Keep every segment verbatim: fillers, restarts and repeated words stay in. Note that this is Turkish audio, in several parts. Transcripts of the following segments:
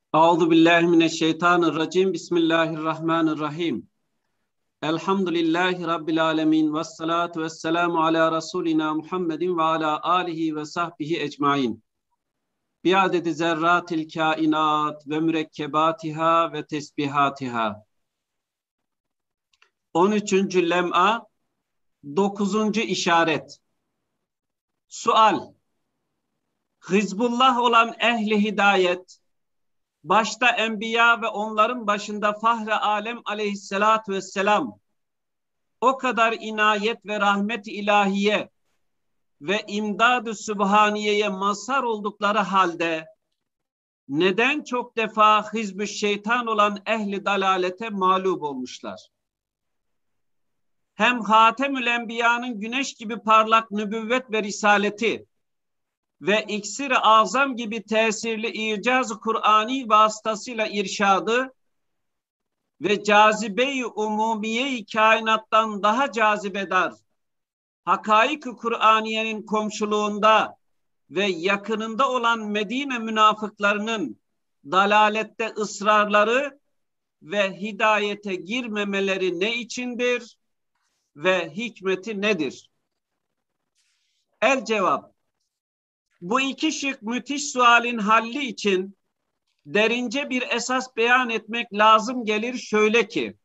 Euzu billahi mineşşeytanirracim. Bismillahirrahmanirrahim. Elhamdülillahi rabbil alamin ve salatu vesselamu ala rasulina Muhammedin ve ala alihi ve sahbihi ecmaîn. Bi adedi zerratil kainat ve mürekkebatiha ve tesbihatiha. on üçüncü lem'a dokuzuncu işaret. Sual. Hizbullah olan ehli hidayet, başta enbiya ve onların başında Fahri Alem aleyhissalatü vesselam o kadar inayet ve rahmet ilahiye ve imdad-ı sübhaniyeye mazhar oldukları halde neden çok defa hizb-ü şeytan olan ehli dalalete mağlup olmuşlar? Hem Hatemül Enbiya'nın güneş gibi parlak nübüvvet ve risaleti ve iksir-i azam gibi tesirli icaz-ı Kur'ani vasıtasıyla irşadı ve cazibe-i umumiye-i kainattan daha cazibedar hakaik-ı Kur'aniyenin komşuluğunda ve yakınında olan Medine münafıklarının dalalette ısrarları ve hidayete girmemeleri ne içindir ve hikmeti nedir? El cevap. Bu iki şık müthiş sualin halli için derince bir esas beyan etmek lazım gelir şöyle ki,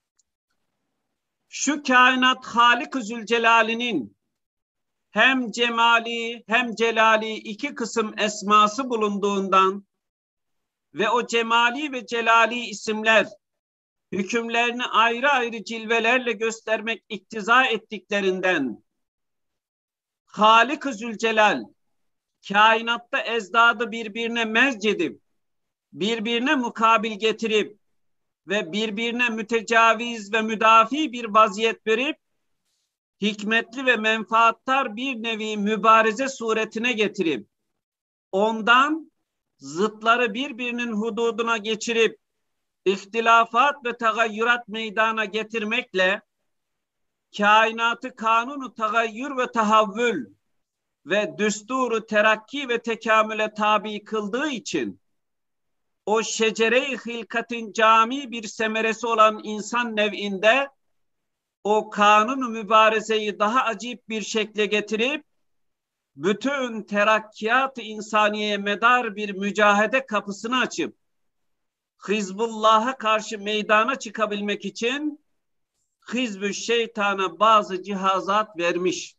şu kainat Halik-ı Zülcelal'inin hem cemali hem celali iki kısım esması bulunduğundan ve o cemali ve celali isimler hükümlerini ayrı ayrı cilvelerle göstermek iktiza ettiklerinden Halik-ı Zülcelal kainatta ezdadı birbirine mezc edip, birbirine mukabil getirip ve birbirine mütecaviz ve müdafi bir vaziyet verip, hikmetli ve menfaattar bir nevi mübareze suretine getirip, ondan zıtları birbirinin hududuna geçirip, ihtilafat ve tagayyurat meydana getirmekle, kainatı kanunu tagayyür ve tahavvül, ve düsturu terakki ve tekamüle tabi kıldığı için o şecere-i hilkatin cami bir semeresi olan insan nev'inde o kanun-u mübarezeyi daha acip bir şekle getirip bütün terakkiyat-ı insaniyeye medar bir mücahede kapısını açıp Hizbullah'a karşı meydana çıkabilmek için Hizb-ü Şeytan'a bazı cihazat vermiş.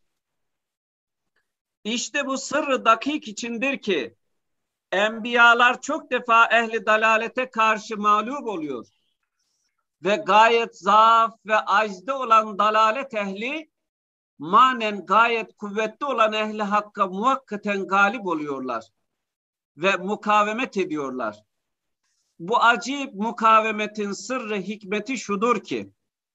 İşte bu sırrı dakik içindir ki enbiyalar çok defa ehli dalalete karşı mağlup oluyor ve gayet zaaf ve acizde olan dalalet ehli manen gayet kuvvetli olan ehli hakka muhakkaten galip oluyorlar ve mukavemet ediyorlar. Bu acip mukavemetin sırrı hikmeti şudur ki,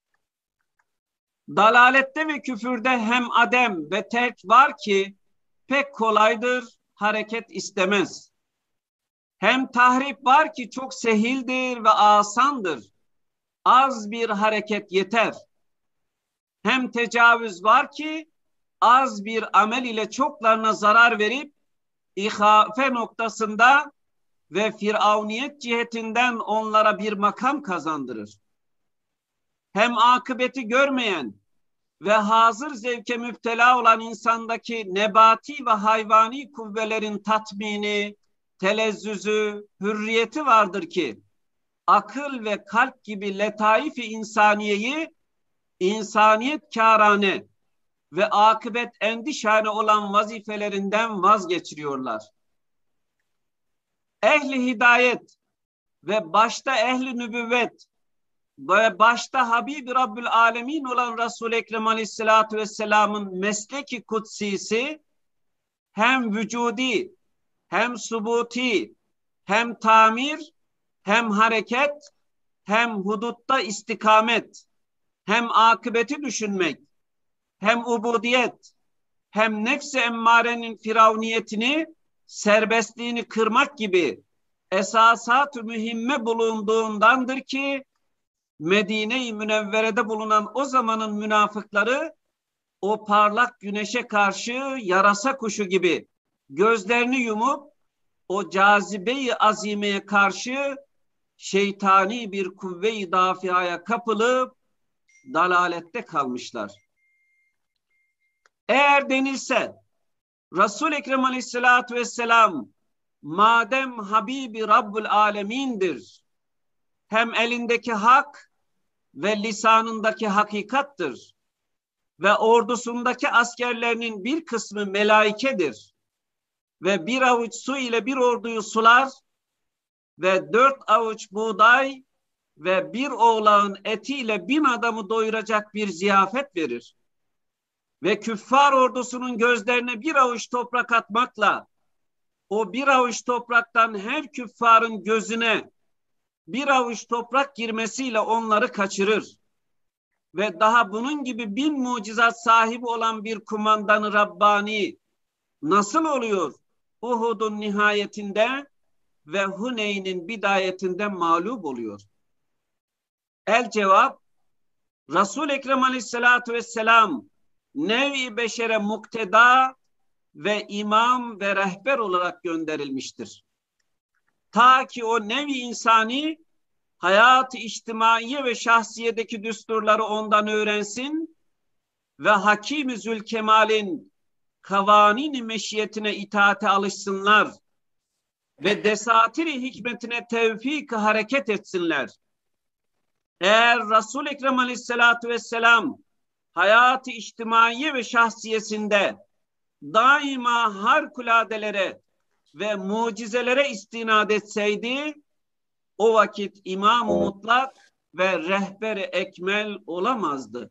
dalalette ve küfürde hem adem ve terk var ki pek kolaydır, hareket istemez. Hem tahrip var ki çok sehildir ve asandır. Az bir hareket yeter. Hem tecavüz var ki az bir amel ile çoklarına zarar verip ihafe noktasında ve firavuniyet cihetinden onlara bir makam kazandırır. Hem akıbeti görmeyen ve hazır zevke müptela olan insandaki nebati ve hayvani kuvvelerin tatmini, telezzüzü, hürriyeti vardır ki akıl ve kalp gibi letaif-i insaniyeyi insaniyet kârane ve akıbet endişane olan vazifelerinden vazgeçiriyorlar. Ehli hidayet ve başta ehli nübüvvet ve başta Habib-i Rabbül Alemin olan Resul-i Ekrem Aleyhisselatü Vesselam'ın mesleki kutsisi hem vücudi, hem subuti, hem tamir, hem hareket, hem hudutta istikamet, hem akıbeti düşünmek, hem ubudiyet, hem nefs-i emmarenin firavuniyetini, serbestliğini kırmak gibi esasat-ı mühimme bulunduğundandır ki Medine-i Münevvere'de bulunan o zamanın münafıkları o parlak güneşe karşı yarasa kuşu gibi gözlerini yumup o cazibe-i azimeye karşı şeytani bir kuvve-i dafiaya kapılıp dalalette kalmışlar. Eğer denilse Resul-i Ekrem Aleyhisselatü Vesselam madem Habibi Rabbul Alemin'dir, hem elindeki hak ve lisanındaki hakikattır ve ordusundaki askerlerinin bir kısmı melaikedir ve bir avuç su ile bir orduyu sular ve dört avuç buğday ve bir oğlağın etiyle bin adamı doyuracak bir ziyafet verir ve küffar ordusunun gözlerine bir avuç toprak atmakla o bir avuç topraktan her küffarın gözüne bir avuç toprak girmesiyle onları kaçırır ve daha bunun gibi bin mucizat sahibi olan bir kumandanı Rabbani nasıl oluyor Uhud'un nihayetinde ve Huneyn'in bidayetinde mağlup oluyor? El cevap, Resul-i Ekrem Aleyhisselatü Vesselam nev-i beşere mukteda ve imam ve rehber olarak gönderilmiştir. Ta ki o nev-i insani hayat-ı içtimaiye ve şahsiyedeki düsturları ondan öğrensin ve Hakim-i Zülkemal'in kavanin-i meşiyetine itaate alışsınlar ve desatiri hikmetine tevfik hareket etsinler. Eğer Resul-i Ekrem Aleyhisselatü Vesselam hayat-ı içtimaiye ve şahsiyesinde daima harikuladelere ve mucizelere istinad etseydi, o vakit İmam-ı Mutlak ve rehber-i ekmel olamazdı.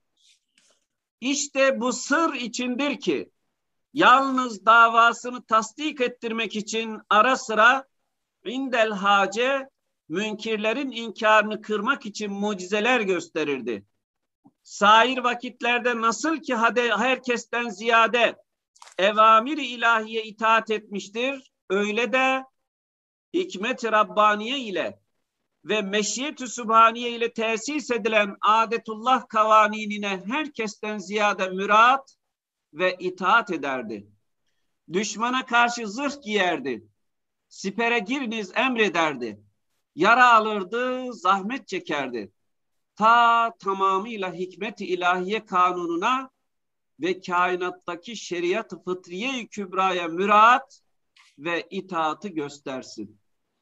İşte bu sır içindir ki yalnız davasını tasdik ettirmek için ara sıra indel hace münkirlerin inkarını kırmak için mucizeler gösterirdi. Sair vakitlerde nasıl ki hade herkesten ziyade evamir-i ilahiye itaat etmiştir, öyle de hikmet-i Rabbaniye ile ve meşiyet-i Sübhaniye ile tesis edilen adetullah kavaninine herkesten ziyade müraat ve itaat ederdi. Düşmana karşı zırh giyerdi. Sipere giriniz emrederdi. Yara alırdı, zahmet çekerdi. Ta tamamıyla hikmet-i ilahiye kanununa ve kainattaki şeriat-ı fıtriye-i kübraya müraat ve itaatı göstersin.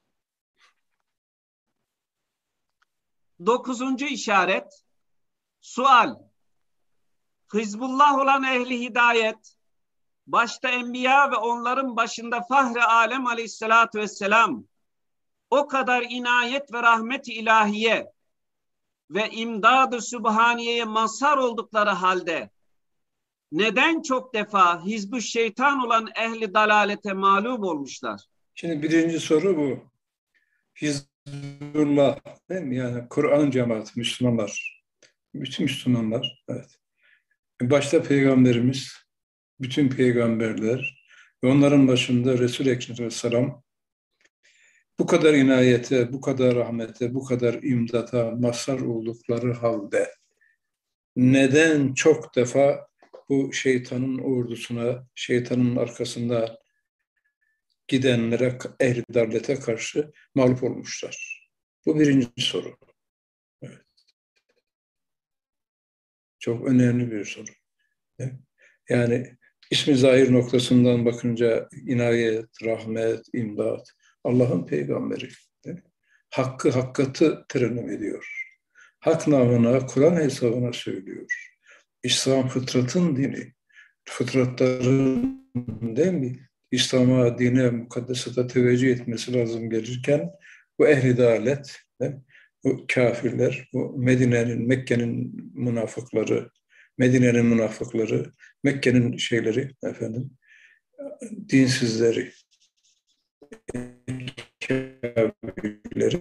Dokuzuncu işaret, sual. Hizbullah olan ehli hidayet, başta enbiya ve onların başında Fahri Alem Aleyhisselatü Vesselam, o kadar inayet ve rahmet-i ilahiye ve imdad-ı sübhaniyeye mazhar oldukları halde, neden çok defa hizb-ı şeytan olan ehli dalalete mağlup olmuşlar? Şimdi birinci soru bu. Hizbullah, değil mi? Yani Kur'an cemaati, Müslümanlar. Bütün Müslümanlar, evet. Başta Peygamberimiz, bütün peygamberler ve onların başında Resul-i Ekrem Aleyhisselam bu kadar inayete, bu kadar rahmete, bu kadar imdata mazhar oldukları halde neden çok defa bu şeytanın ordusuna, şeytanın arkasında gidenlere, ehl-i darlete karşı mağlup olmuşlar? Bu birinci soru. Evet. Çok önemli bir soru. Yani ismi zahir noktasından bakınca inayet, rahmet, imdat, Allah'ın peygamberi. Hakkı, hakikati terennüm ediyor. Hak namına, Kur'an hesabına söylüyor. İslam fıtratın dini. Fıtratların, değil mi? İslam'a, dine, mukaddesata teveccüh etmesi lazım gelirken bu ehli dalet, bu kafirler, bu Medine'nin, Mekke'nin münafıkları, Medine'nin münafıkları, Mekke'nin şeyleri, efendim, dinsizleri, kafirleri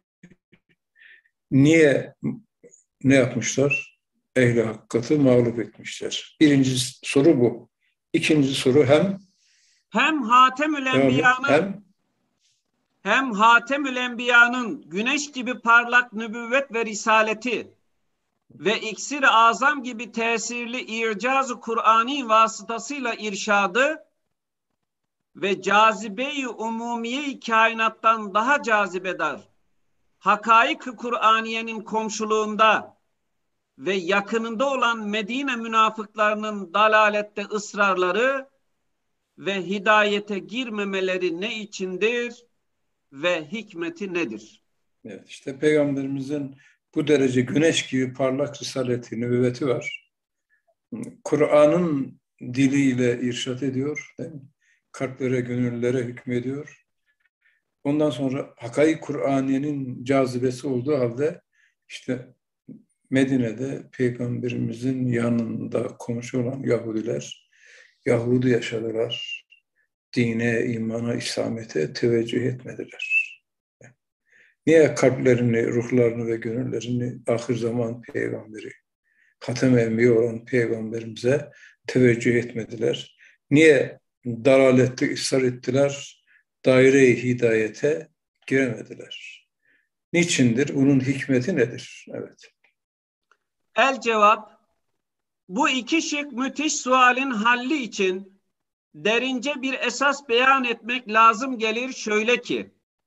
niye ne yapmışlar? Ehli hakikati mağlup etmişler. Birinci soru bu. İkinci soru hem hem Hatemül Enbiya'nın hem, hem Hatemül Enbiya'nın güneş gibi parlak nübüvvet ve risaleti ve iksir-i azam gibi tesirli ircaz-ı Kur'ani vasıtasıyla irşadı ve cazibe-i umumiye-i kainattan daha cazibedar, hakaik-ı Kur'aniyenin komşuluğunda ve yakınında olan Medine münafıklarının dalalette ısrarları ve hidayete girmemeleri ne içindir ve hikmeti nedir? Evet, işte Peygamberimizin bu derece güneş gibi parlak risaleti, nübüvveti var. Kur'an'ın diliyle irşad ediyor, değil mi? Kalplere, gönüllere hükmediyor. Ondan sonra hakaik Kur'aniyenin cazibesi olduğu halde işte Medine'de Peygamberimizin yanında komşu olan Yahudiler Yahudi yaşadılar. Dine, imana, İslamiyet'e teveccüh etmediler. Niye kalplerini, ruhlarını ve gönüllerini ahir zaman peygamberi, hatem-i enbiya olan peygamberimize teveccüh etmediler? Niye dalalette ısrar ettiler? Daire-i hidayete giremediler. Niçindir? Bunun hikmeti nedir? Evet. El cevap, bu iki şık müthiş sualin halli için derince bir esas beyan etmek lazım gelir şöyle ki,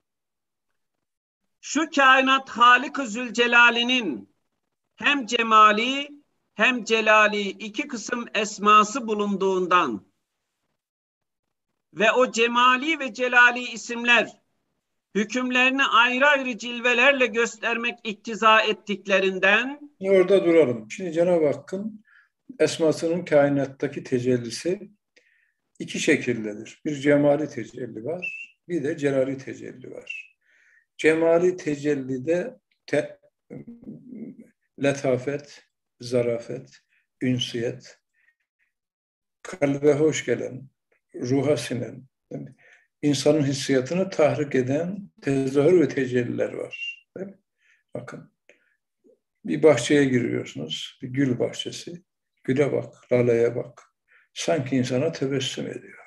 şu kainat Halik-ı Zülcelal'inin hem cemali hem celali iki kısım esması bulunduğundan ve o cemali ve celali isimler hükümlerini ayrı ayrı cilvelerle göstermek iktiza ettiklerinden. Orada duralım. Şimdi Cenab-ı Hakk'ın esmasının kainattaki tecellisi iki şekildedir. Bir cemali tecelli var, bir de celali tecelli var. Cemali tecellide te, letafet, zarafet, ünsiyet, kalbe hoş gelen, ruha sinen, insanın hissiyatını tahrik eden tezahür ve tecelliler var. Değil mi? Bakın, bir bahçeye giriyorsunuz, bir gül bahçesi. Güle bak, laleye bak. Sanki insana tebessüm ediyor.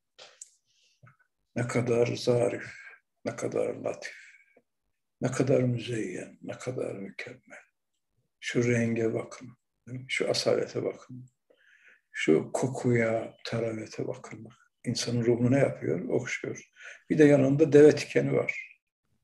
Ne kadar zarif, ne kadar latif, ne kadar müzeyyen, ne kadar mükemmel. Şu renge bakın, şu asalete bakın, şu kokuya, taravete bakın. İnsanın ruhunu ne yapıyor? Okşuyor. Bir de yanında deve tikeni var.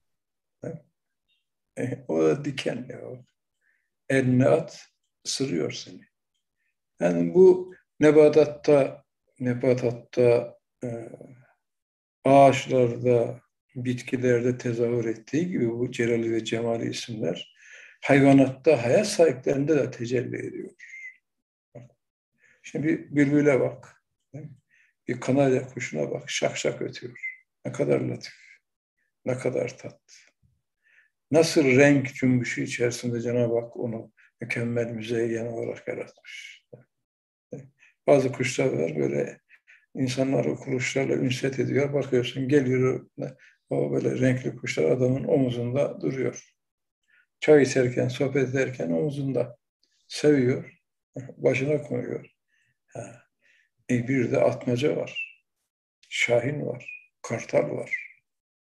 E, o da diken ya. Eline at, ısırıyor seni. Yani bu nebatatta, nebatatta, e, ağaçlarda, bitkilerde tezahür ettiği gibi bu celali ve cemali isimler hayvanatta, hayat sahiplerinde de tecelli ediyor. Şimdi bir bülbüle bak, bir kanarya kuşuna bak, şak şak ötüyor. Ne kadar latif, ne kadar tatlı. Nasıl renk cümbüşü içerisinde Cenab-ı Hak onu mükemmel müzeyyen olarak yaratmış. Bazı kuşlar var böyle, insanlar o kuşlarla ünsiyet ediyor. Bakıyorsun geliyor, o böyle renkli kuşlar adamın omuzunda duruyor. Çay içerken, sohbet ederken omuzunda seviyor, başına koyuyor. Ha. E bir de atmaca var, şahin var, kartal var.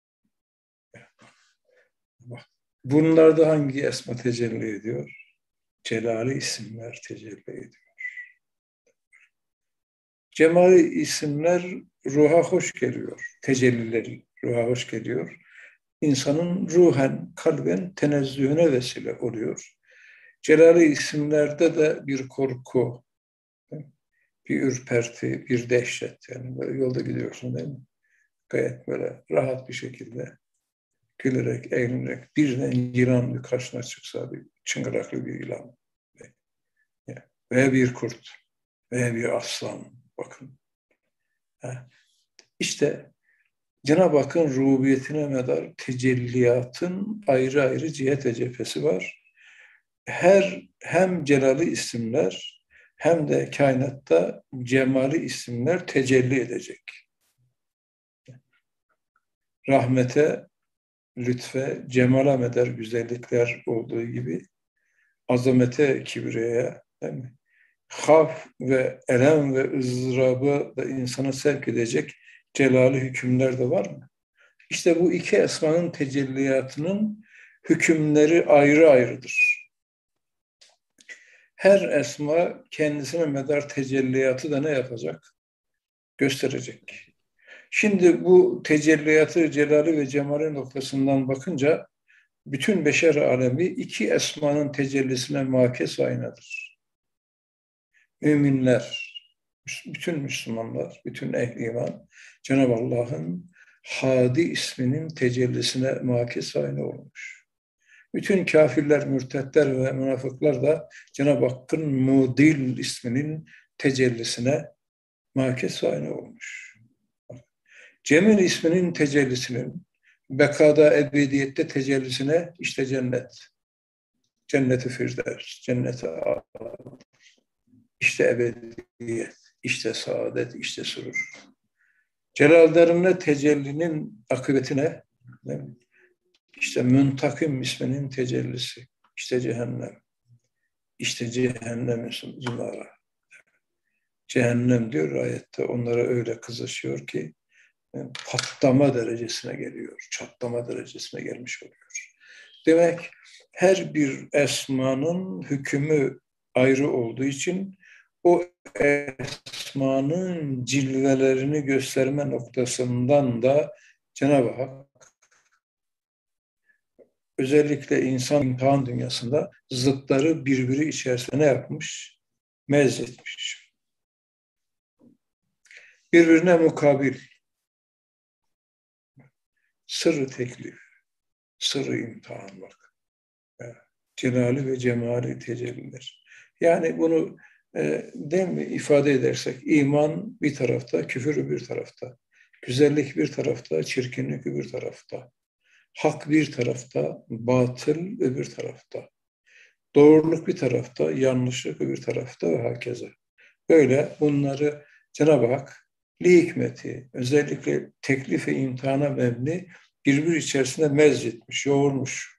Bak, bunlarda hangi esma tecelli ediyor? Celali isimler tecelli ediyor. Cemali isimler ruha hoş geliyor. Tecellileri ruha hoş geliyor. İnsanın ruhen, kalben tenezzühüne vesile oluyor. Celali isimlerde de bir korku, bir ürperti, bir dehşet. Yani böyle yolda gidiyorsun değil mi? Gayet böyle rahat bir şekilde gülerek, eğlenerek birden yılan bir karşına çıksa, bir çıngıraklı bir yılan veya bir kurt veya bir aslan. Bakın. İşte Cenab-ı Hakk'ın rububiyetine medar tecelliyatın ayrı ayrı cihet ve cephesi var. Her hem celali isimler hem de kainatta cemali isimler tecelli edecek. Rahmete, lütfe, cemala medar güzellikler olduğu gibi azamete, kibriyaya, değil mi? Haf ve elem ve ızdırabı da insana sevk edecek celali hükümler de var mı? İşte bu iki esmanın tecelliyatının hükümleri ayrı ayrıdır. Her esma kendisine medar tecelliyatı da ne yapacak? Gösterecek. Şimdi bu tecelliyatı, celali ve cemali noktasından bakınca bütün beşer alemi iki esmanın tecellisine makes aynadır. Müminler, bütün Müslümanlar, bütün ehl-i iman Cenab-ı Allah'ın Hadi isminin tecellisine makes ayna olmuş. Bütün kafirler, mürtetler ve münafıklar da Cenab-ı Hakk'ın Mudil isminin tecellisine makes ayna olmuş. Cemil isminin tecellisinin bekada, ebediyette tecellisine işte cennet. Cenneti Firdevs, cenneti âlâ, işte ebediyet, işte saadet, işte sürur. Celallerine tecellinin akıbetine işte Müntakim isminin tecellisi, işte cehennem, işte cehennem zümara. Cehennem diyor ayette, onlara öyle kızışıyor ki patlama derecesine geliyor, çatlama derecesine gelmiş oluyor. Demek her bir esmanın hükmü ayrı olduğu için o esmanın cilvelerini gösterme noktasından da Cenab-ı Hak özellikle insan imtihan dünyasında zıtları birbiri içerisinde ne yapmış? Mezzetmiş. Birbirine mukabil. Sırrı teklif, sırrı imtihan bak. Celali ve cemali tecelliler. Yani bunu e, değil mi ifade edersek iman bir tarafta, küfür öbür tarafta. Güzellik bir tarafta, çirkinlik öbür tarafta. Hak bir tarafta, batıl öbür tarafta. Doğruluk bir tarafta, yanlışlık öbür tarafta ve hakeza. Böyle bunları Cenab-ı Hak li hikmeti, özellikle teklif ve imtihana mebni birbir içerisinde mezzetmiş, yoğurmuş.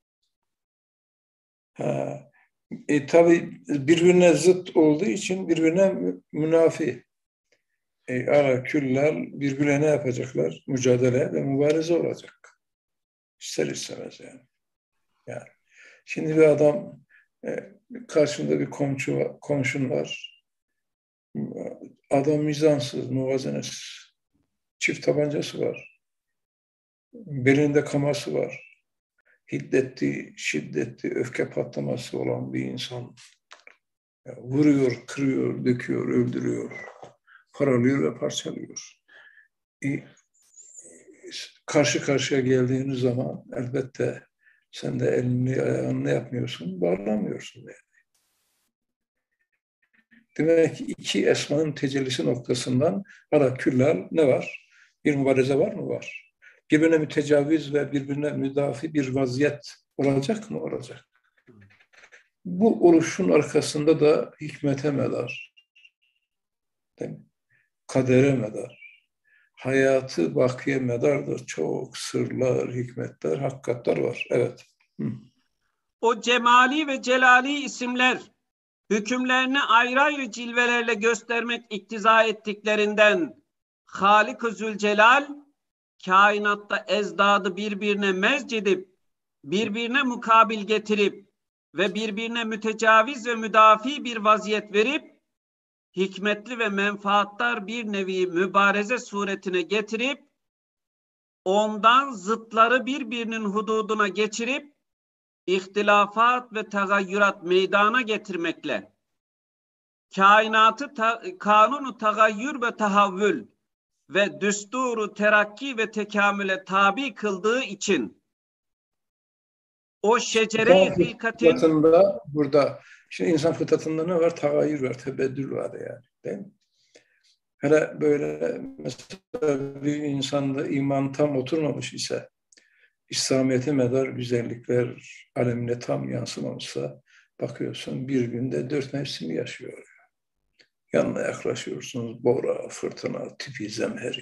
Ha, e, tabii birbirine zıt olduğu için birbirine münafi. E, ara küller birbirine ne yapacaklar? Mücadele ve mübareze olacak. İster istemez yani. Yani. Şimdi bir adam e, karşında bir komşu, komşun var. Adam mizansız, muvazenesiz. Çift tabancası var. Belinde kaması var. Hiddetli, şiddetli, öfke patlaması olan bir insan. Yani vuruyor, kırıyor, döküyor, öldürüyor. Paralıyor ve parçalıyor. E, karşı karşıya geldiğiniz zaman elbette sen de elini ayağını ne yapmıyorsun? Bağlamıyorsun yani. Demek ki iki esmanın tecellisi noktasından ala küllal ne var? Bir mübareze var mı? Var. Birbirine mütecaviz ve birbirine müdafi bir vaziyet olacak mı? Olacak. Bu oluşun arkasında da hikmete medar, kadere medar, hayatı bakiye medar da çok sırlar, hikmetler, hakikatler var. Evet. Hı. O cemali ve celali isimler hükümlerini ayrı ayrı cilvelerle göstermek iktiza ettiklerinden Halik-ı Zülcelal kainatta ezdadı birbirine mezcedip, birbirine mukabil getirip ve birbirine mütecaviz ve müdafi bir vaziyet verip, hikmetli ve menfaattar bir nevi mübareze suretine getirip, ondan zıtları birbirinin hududuna geçirip, ihtilafat ve tagayyürat meydana getirmekle, kainatı ta, kanunu tagayyür ve tahavvül ve düsturu terakki ve tekamüle tabi kıldığı için o şecere-i hilkatin fıtratında burada şimdi insan fıtratında ne var? Tagayyür var, tebeddül var yani. Değil mi? Hele böyle mesela bir insanda iman tam oturmamış ise, İslamiyet'e medar güzellikler alemine tam yansımamışsa bakıyorsun bir günde dört mevsimi yaşıyor. Yanına yaklaşıyorsunuz bora, fırtına, tipi, zemheri.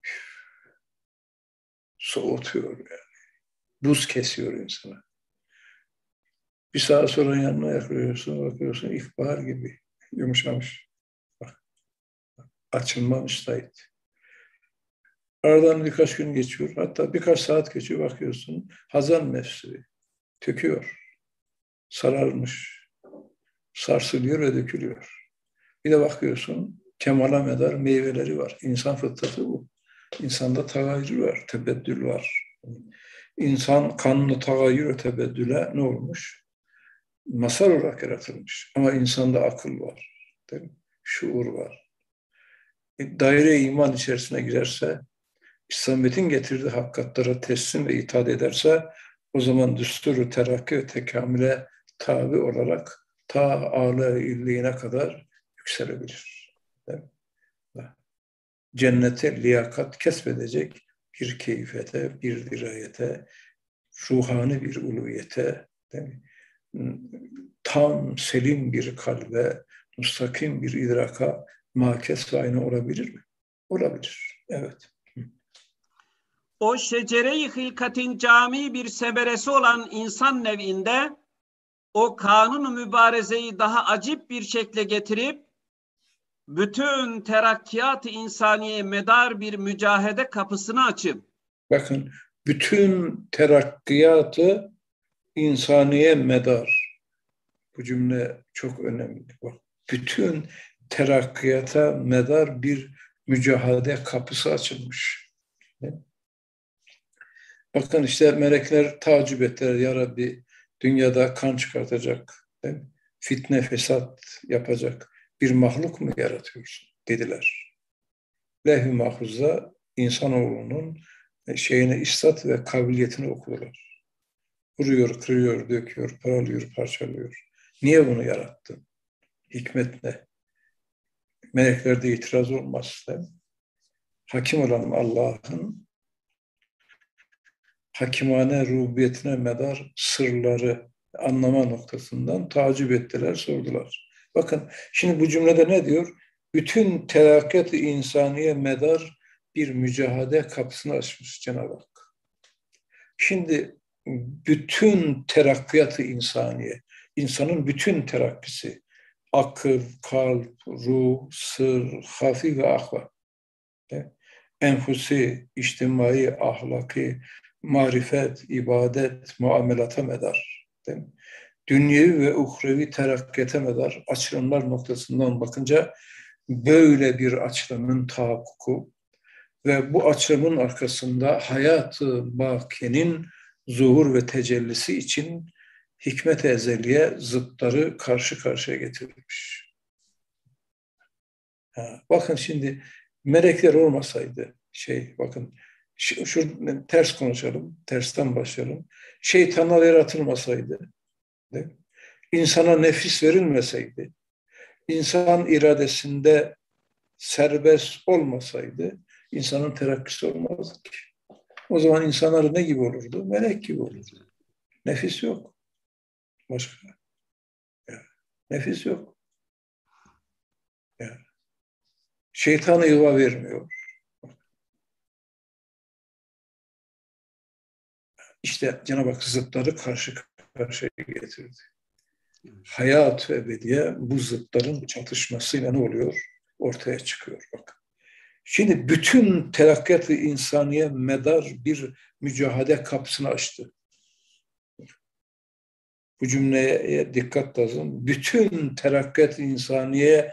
Soğutuyor yani. Buz kesiyor insana. Bir saat sonra yanına yaklaşıyorsun, bakıyorsun ilkbahar gibi yumuşamış. Bak, açılma müsait. Aradan birkaç gün geçiyor, hatta birkaç saat geçiyor, bakıyorsun hazan mevsimi töküyor, sararmış, sarsılıyor ve dökülüyor. Bir de bakıyorsun kemala medar meyveleri var. İnsan fıtratı bu. İnsanda tagayyür var, tebeddül var. İnsan kanunu tagayyür ve tebeddüle ne olmuş? Masal olarak yaratılmış. Ama insanda akıl var, değil mi? Şuur var. E, daire iman içerisine girerse, İslamiyet'in getirdiği hakikatlara teslim ve itaat ederse, o zaman düsturu terakki ve tekamüle tabi olarak ta âlâ illiğine kadar yükselebilir. Değil mi? Cennete liyakat kesbedecek bir keyfiyete, bir dirayete, ruhani bir uluviyete, değil mi? Tam selim bir kalbe, müstakim bir idraka makes ve aynı olabilir mi? Olabilir. Evet. O şecere-i hilkatin cami bir semeresi olan insan nev'inde o kanun-u mübarezeyi daha acip bir şekle getirip bütün terakkiyat-ı insaniye medar bir mücahede kapısını açıp, bakın, bütün terakkiyatı insaniye medar. Bu cümle çok önemli. Bak, bütün terakkiyata medar bir mücahede kapısı açılmış. Bakın işte melekler tacip ettiler. Ya Rabbi, dünyada kan çıkartacak, fitne fesat yapacak bir mahluk mu yaratıyorsun dediler. Levh-i Mahfuz'da insanoğlunun şeyine istat ve kabiliyetini okuyorlar. Vuruyor, kırıyor, döküyor, paralıyor, parçalıyor. Niye bunu yarattın? Hikmet ne? Meleklerde itiraz olmaz. Değil mi? Hakim olan Allah'ın hakimane rububiyetine medar sırları anlama noktasından tacip ettiler, sordular. Bakın şimdi bu cümlede ne diyor? Bütün terakkat-ı insaniye medar bir mücahede kapısını açmış Cenab-ı Hak. Şimdi bütün terakkiyat-ı insaniye, insanın bütün terakkisi, akıl, kalp, ruh, sır, hafi ve ahva, enfusi, içtimai, ahlaki, marifet, ibadet, muamelata medar, değil mi? Dünyevi ve uhrevi terakkiyete medar açılımlar noktasından bakınca böyle bir açılımın tahakkuku ve bu açılımın arkasında hayat-ı bakiyenin zuhur ve tecellisi için hikmet-i ezeliye zıtları karşı karşıya getirilmiş. Ha, bakın şimdi melekler olmasaydı, şey bakın, şu, şu ters konuşalım, tersten başlayalım. Şeytanlar yaratılmasaydı, değil mi? İnsana nefis verilmeseydi, insan iradesinde serbest olmasaydı, insanın terakkisi olmazdı ki. O zaman insanlar ne gibi olurdu? Melek gibi olurdu. Nefis yok. Başka. Ya, nefis yok. Ya. Şeytana yuva vermiyor. İşte Cenab-ı Hak zıtları karşı karşıya getirdi. Hayat ve ebediye bu zıtların çatışmasıyla ne oluyor? Ortaya çıkıyor. Bak. Şimdi bütün terakkiyat-ı insaniye medar bir mücahede kapısını açtı. Bu cümleye dikkat lazım. Bütün terakkiyat-ı insaniye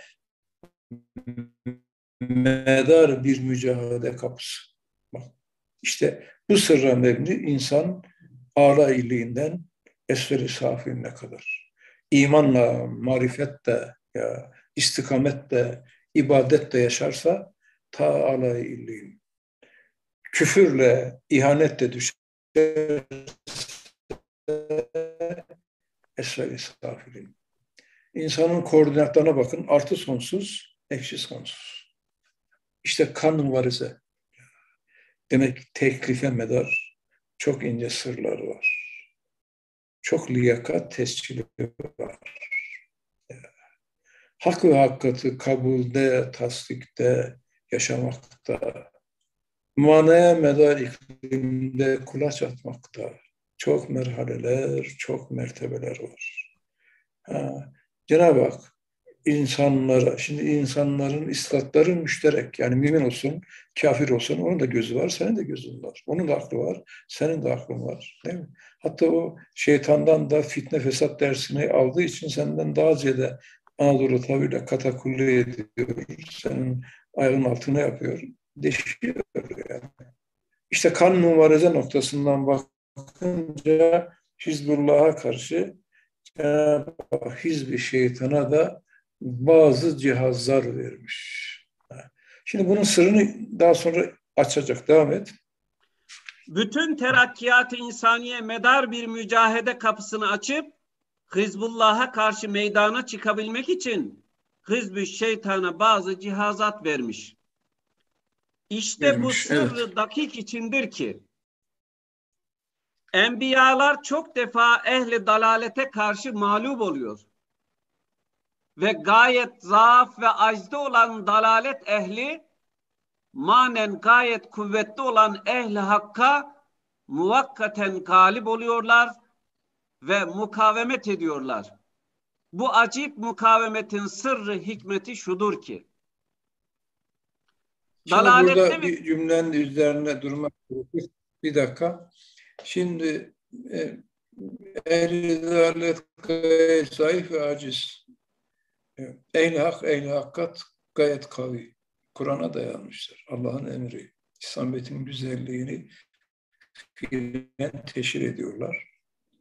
medar bir mücahede kapısı. Bak. İşte bu sırra mebni insan âlâ illiğinden esferi safiline kadar. İmanla, marifetle, ya, istikametle, ibadetle yaşarsa ta âlâ illiğin. Küfürle, ihanetle düşerse esferi safilin. İnsanın koordinatlarına bakın. Artı sonsuz, eksi sonsuz. İşte kan varize. Demek teklife medar çok ince sırları var. Çok liyakat tescili var. Hak ve hakikati kabulde, tasdikte, yaşamakta, manaya medar iklimde kulaç atmakta çok merhaleler, çok mertebeler var. Ha, Cenab-ı Hak insanlara, şimdi insanların istatları müşterek, yani mümin olsun, kafir olsun, onun da gözü var, senin de gözün var. Onun da aklı var, senin de aklın var. Değil mi? Hatta o şeytandan da fitne fesat dersini aldığı için senden daha ziyade Anadolu tabiyle katakulli ediyor, senin ayağın altına yapıyor. Değişiyor yani. İşte kan mübareze noktasından bakınca Hizbullah'a karşı Cenab-ı Hak Hizb-i Şeytan'a da bazı cihazlar vermiş. Şimdi bunun sırrını daha sonra açacak. Devam et. Bütün terakkiyat-ı insaniye medar bir mücahede kapısını açıp Hizbullah'a karşı meydana çıkabilmek için Hizb-i Şeytan'a bazı cihazat vermiş. İşte Vermiş, bu sırrı evet. dakik içindir ki enbiyalar çok defa ehli dalalete karşı mağlup oluyor. Ve gayet zaaf ve aczde olan dalalet ehli manen gayet kuvvetli olan ehli hakka muvakkaten galip oluyorlar ve mukavemet ediyorlar. Bu acip mukavemetin sırrı hikmeti şudur ki Şimdi dalalette burada ve bir cümlenin üzerine durmak gerekir. Bir dakika. Şimdi e, ehl-i dalet gayet zayıf ve aciz. Ehl-i hak, ehl-i hakikat gayet kavi. Kur'an'a dayanmışlar. Allah'ın emri. İslamiyet'in güzelliğini fiilen teşhir ediyorlar.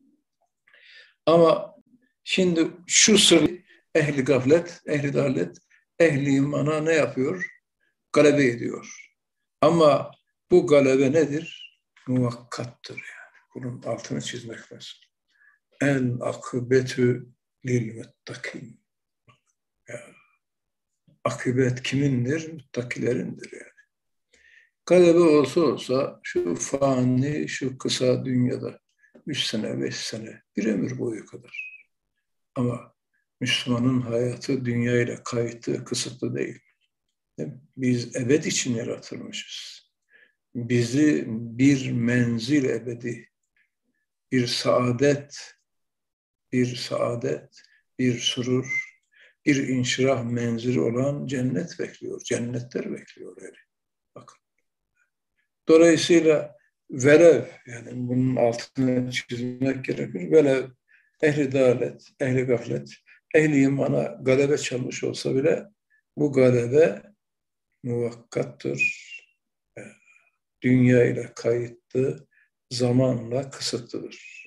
Ama şimdi şu sır ehli gaflet, ehli dalet, ehli imana ne yapıyor? Galebe ediyor. Ama bu galebe nedir? Muvakkattır yani. Bunun altını çizmek lazım. En akıbetü lil muttakin. Yani, akıbet kimindir? Muttakilerindir yani. Galebe olsa olsa şu fani, şu kısa dünyada üç sene, beş sene, bir ömür boyu kadar. Ama Müslümanın hayatı dünya ile kayıtlı, kısıtlı değil. Biz ebed için yaratılmışız. Bizi bir menzil ebedi, bir saadet, bir saadet, bir surur, bir inşirah menzili olan cennet bekliyor. Cennetler bekliyor öyle. Bakın. Dolayısıyla velev, yani bunun altını çizmek gerekir. Velev ehli dalet, ehli gaflet, ehli imana galebe çalmış olsa bile bu galebe muvakkattır. Dünya ile kayıtlı, zamanla kısıtlıdır.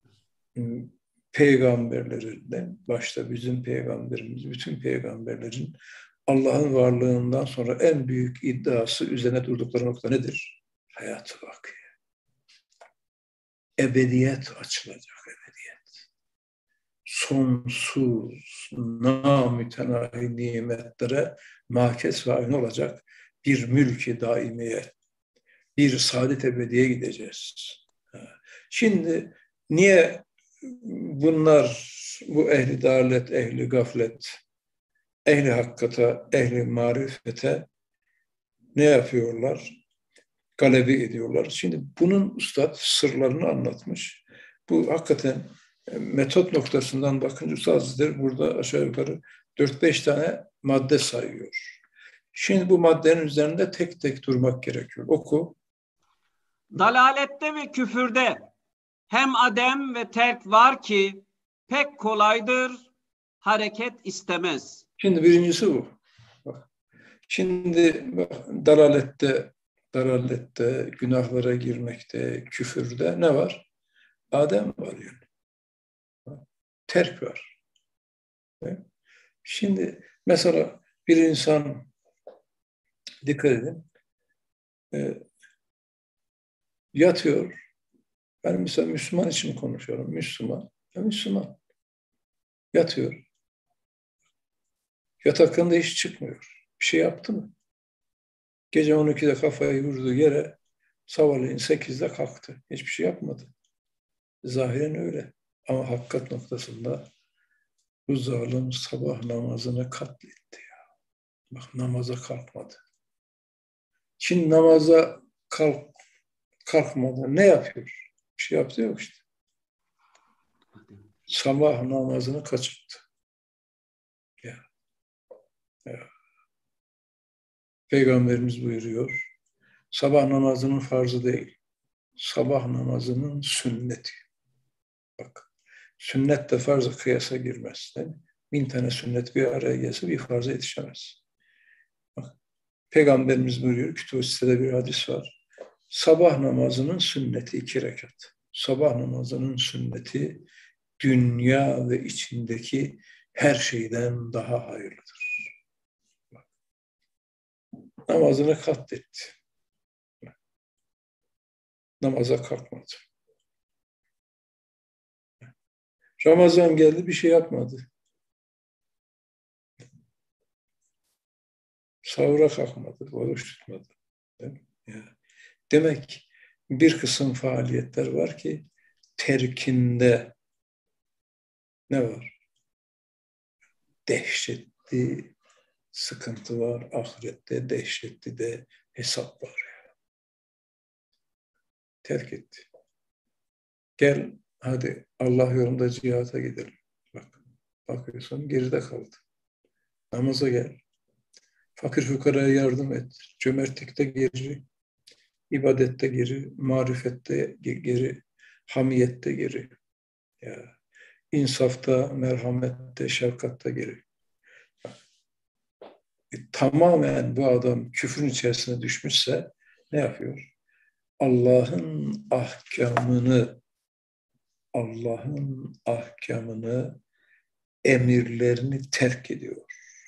Peygamberlerinden, başta bizim peygamberimiz, bütün peygamberlerin Allah'ın varlığından sonra en büyük iddiası üzerine durdukları nokta nedir? Hayat-ı vakiye. Ebediyet açılacak, ebediyet. Sonsuz, namütenahi nimetlere makes ve aynı olacak bir mülk-i daimeye, bir saadet ebediye gideceğiz. Şimdi niye bunlar, bu ehli dalet, ehli gaflet, ehli hakikata, ehli marifete ne yapıyorlar? Galebe ediyorlar. Şimdi bunun üstad sırlarını anlatmış. Bu hakikaten metot noktasından bakınca Üstad Hazretleri burada aşağı yukarı dört beş tane madde sayıyor. Şimdi bu maddenin üzerinde tek tek durmak gerekiyor. Oku. Dalalette ve küfürde hem adem ve terk var ki pek kolaydır, hareket istemez. Şimdi birincisi bu. Bak. Şimdi bak, dalalette, dalalette, günahlara girmekte, küfürde ne var? Adem var yani. Terk var. Şimdi mesela bir insan, dikkat edin, e, yatıyor. Ben mesela Müslüman için konuşuyorum. Müslüman. Ya Müslüman. Yatıyor. Yatakında hiç çıkmıyor. Bir şey yaptı mı? Gece on ikide kafayı vurduğu yere sabahleyin sekizde kalktı. Hiçbir şey yapmadı. Zahiren öyle. Ama hakikat noktasında bu zalim sabah namazını katletti ya. Bak namaza kalkmadı. Şimdi namaza kalk, kalkmadı. Ne yapıyor? Bir şey yaptı yok işte. Sabah namazını kaçırdı. Ya. Ya. Peygamberimiz buyuruyor. Sabah namazının farzı değil. Sabah namazının sünneti. Bak. Sünnet de farz-ı kıyasa girmez. Değil mi? Bin tane sünnet bir araya gelse bir farza yetişemez. Bak. Peygamberimiz buyuruyor, Kütüb-i Sitte'de bir hadis var. Sabah namazının sünneti iki rekat. Sabah namazının sünneti dünya ve içindeki her şeyden daha hayırlıdır. Namazını katletti. Namaza kalkmadı. Ramazan geldi, bir şey yapmadı. Sahura kalkmadı, oruç tutmadı. Demek bir kısım faaliyetler var ki terkinde ne var? Dehşetli sıkıntı var. Ahirette dehşetli de hesap var. Terk etti. Gel hadi Allah yolunda cihata gidelim. Bak, bakıyorsun geride kaldı. Namaza gel. Fakir fukaraya yardım et. Cömertlikte geri, ibadette geri, marifette geri, hamiyette geri. Ya, insafta, merhamette, şefkatte geri. E, tamamen bu adam küfrün içerisine düşmüşse ne yapıyor? Allah'ın ahkamını Allah'ın ahkamını, emirlerini terk ediyor.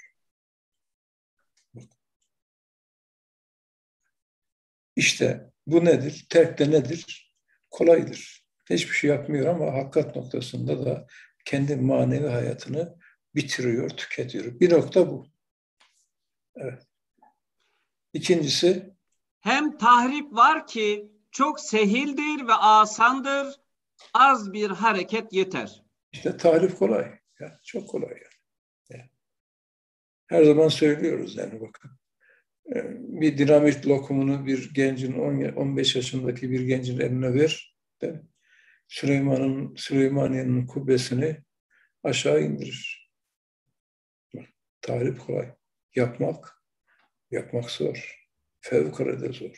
İşte bu nedir? Terk de nedir? Kolaydır. Hiçbir şey yapmıyor ama hakikat noktasında da kendi manevi hayatını bitiriyor, tüketiyor. Bir nokta bu. Evet. İkincisi, hem tahrip var ki çok sehildir ve asandır, az bir hareket yeter. İşte tahrip kolay. Ya, çok kolay yani. Yani. Her zaman söylüyoruz yani bakın. Bir dinamit lokumunu bir gencin on beş yaşındaki bir gencin eline ver. Süleyman'ın Süleymaniye'nin kubbesini aşağı indirir. Tahrip kolay. Yapmak, yapmak zor. Fevkalade zor.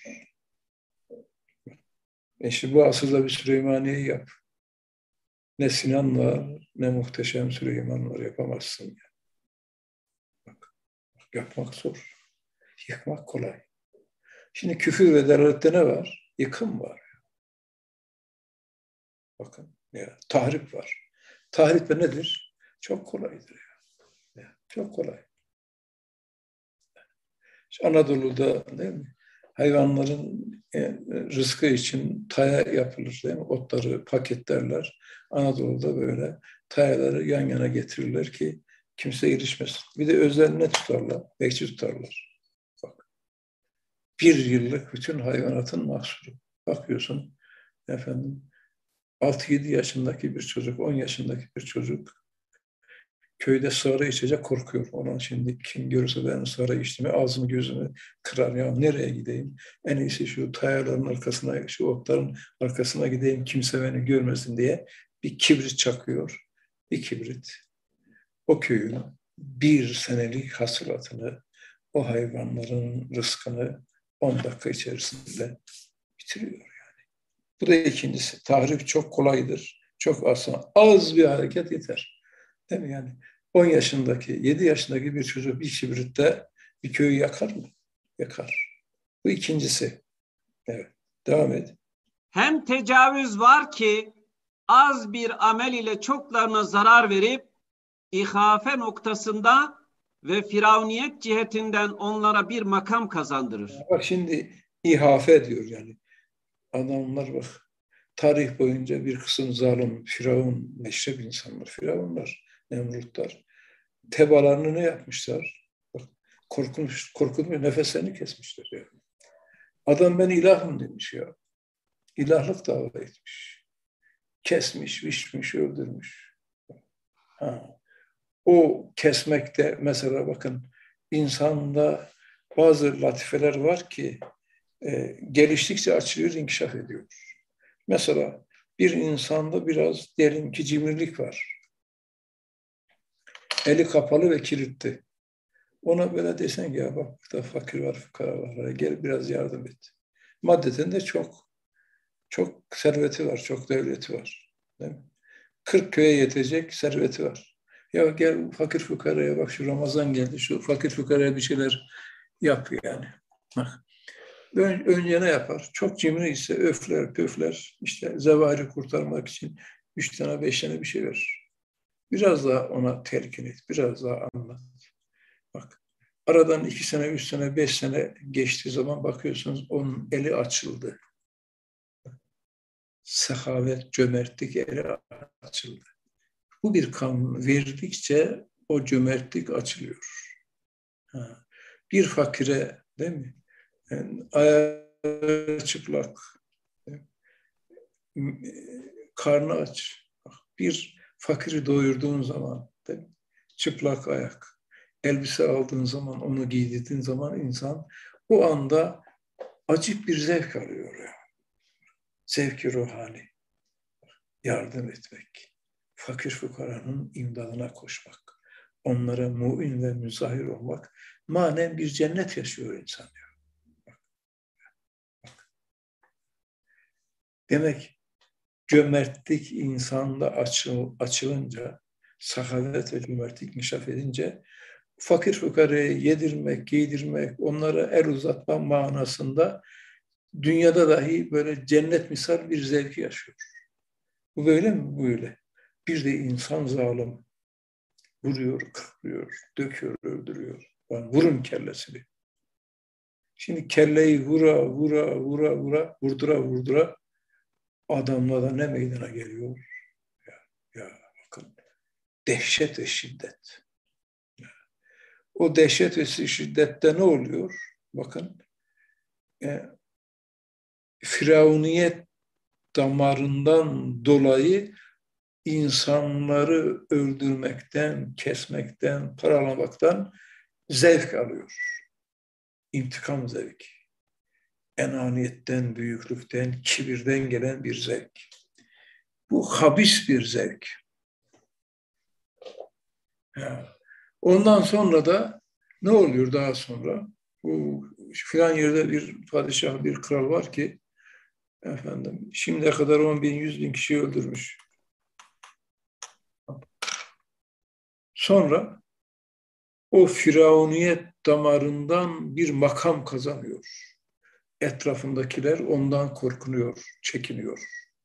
İşte bu asırda bir Süleymaniye'yi yap. Ne Sinan var, ne muhteşem Süleyman var, yapamazsın. Yani. Bak, bak, yapmak zor. Yıkmak kolay. Şimdi küfür ve dalalette ne var? Yıkım var. Bakın, ya, tahrip var. Tahrip de nedir? Çok kolaydır. Ya. Ya, çok kolay. İşte Anadolu'da değil mi? Hayvanların yani, rızkı için taya yapılır değil mi? Otları paketlerler. Anadolu'da böyle tayaları yan yana getirirler ki kimse erişmesin. Bir de özenle tutarlar, bekçi tutarlar. Bak. Bir yıllık bütün hayvanatın mahsuru. Bakıyorsun efendim altı yedi yaşındaki bir çocuk, on yaşındaki bir çocuk köyde sigara içecek korkuyor. Onun şimdi kim görürse ben sigara içtiğimi ağzımı gözümü kırar. Ya nereye gideyim? En iyisi şu tayaların arkasına, şu otların arkasına gideyim kimse beni görmesin diye bir kibrit çakıyor. Bir kibrit. O köyün bir senelik hasılatını, o hayvanların rızkını on dakika içerisinde bitiriyor yani. Bu da ikincisi. Tahrip çok kolaydır. Çok asan. Az bir hareket yeter. Değil mi yani? on yaşındaki, yedi yaşındaki bir çocuk bir kibritte bir köyü yakar mı? Yakar. Bu ikincisi. Evet. Devam et. Hem tecavüz var ki az bir amel ile çoklarına zarar verip ihafe noktasında ve firavuniyet cihetinden onlara bir makam kazandırır. Bak şimdi ihafe diyor yani. Adamlar bak tarih boyunca bir kısım zalim, firavun, meşrep insanlar, firavunlar, Nemrutlar. Tebalarını ne yapmışlar? Bak, korkunmuş, korkunmuş, nefeslerini kesmişler. Yani. Adam ben ilahım demiş ya. İlahlık dava etmiş. Kesmiş, biçmiş, öldürmüş. Ha. O kesmekte mesela bakın insanda bazı latifeler var ki e, geliştikçe açılıyor, inkişaf ediyor. Mesela bir insanda biraz derin ki cimrilik var. Eli kapalı ve kilitli. Ona böyle desen ki ya bak burada fakir var, fukara var. Gel biraz yardım et. Maddeten de çok çok serveti var, çok devleti var. Değil mi? kırk köye yetecek serveti var. Ya gel fakir fukaraya bak şu Ramazan geldi, şu fakir fukaraya bir şeyler Yap yani. Bak. Ön, önce ne yapar? Çok cimri ise öfler, pöfler, işte zevahiri kurtarmak için üç tane, beş tane bir şey verir. Biraz daha ona telkin et, biraz daha anlat. Bak, aradan iki sene, üç sene, beş sene geçtiği zaman bakıyorsunuz onun eli açıldı. Sehavet, cömertlik eli açıldı. Bu bir kan verdikçe o cömertlik açılıyor. Ha. Bir fakire, değil mi? Yani ayağı çıplak, karnı aç. Bir fakiri doyurduğun zaman, değil mi? Çıplak ayak, elbise aldığın zaman, onu giydirdiğin zaman insan o anda acip bir zevk alıyor. Ya. Zevki ruhani, yardım etmek, fakir fukaranın imdadına koşmak, onlara mu'in ve müzahir olmak, manen bir cennet yaşıyor insan. Bak, bak. Demek cömertlik insanda açıl, açılınca, sahavet ve cömertlik inkişaf edince, fakir fukaraya yedirmek, giydirmek, onlara el uzatma manasında dünyada dahi böyle cennet misal bir zevki yaşıyor. Bu böyle mi? Böyle. Bir de insan zalim. Vuruyor, kırıyor, döküyor, öldürüyor. Yani vurun kellesini. Şimdi kelleyi vura, vura, vura, vura, vurdura, vurdura adamla da ne meydana geliyor? Ya, ya bakın, dehşet ve şiddet. O dehşet ve şiddette ne oluyor? Bakın, e, Firavuniyet damarından dolayı insanları öldürmekten, kesmekten, paralamaktan zevk alıyor. İntikam zevki. Enaniyetten, büyüklükten, kibirden gelen bir zevk. Bu habis bir zevk. Ya. Ondan sonra da ne oluyor daha sonra? Bu filan yerde bir padişah, bir kral var ki efendim şimdiye kadar on bin, yüz bin kişi öldürmüş. Sonra o firavuniyet damarından bir makam kazanıyor. Etrafındakiler ondan korkunuyor, çekiniyor.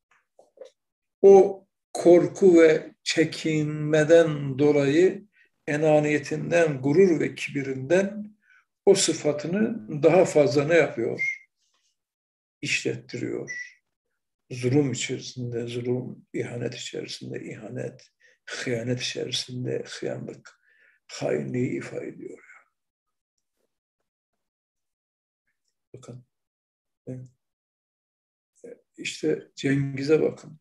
O korku ve çekinmeden dolayı enaniyetinden, gurur ve kibirinden o sıfatını daha fazla ne yapıyor? İşlettiriyor. Zulüm içerisinde zulüm, ihanet içerisinde ihanet, hıyanet içerisinde hıyanlık, hainliği ifade ediyor. Bakın. İşte Cengiz'e bakın.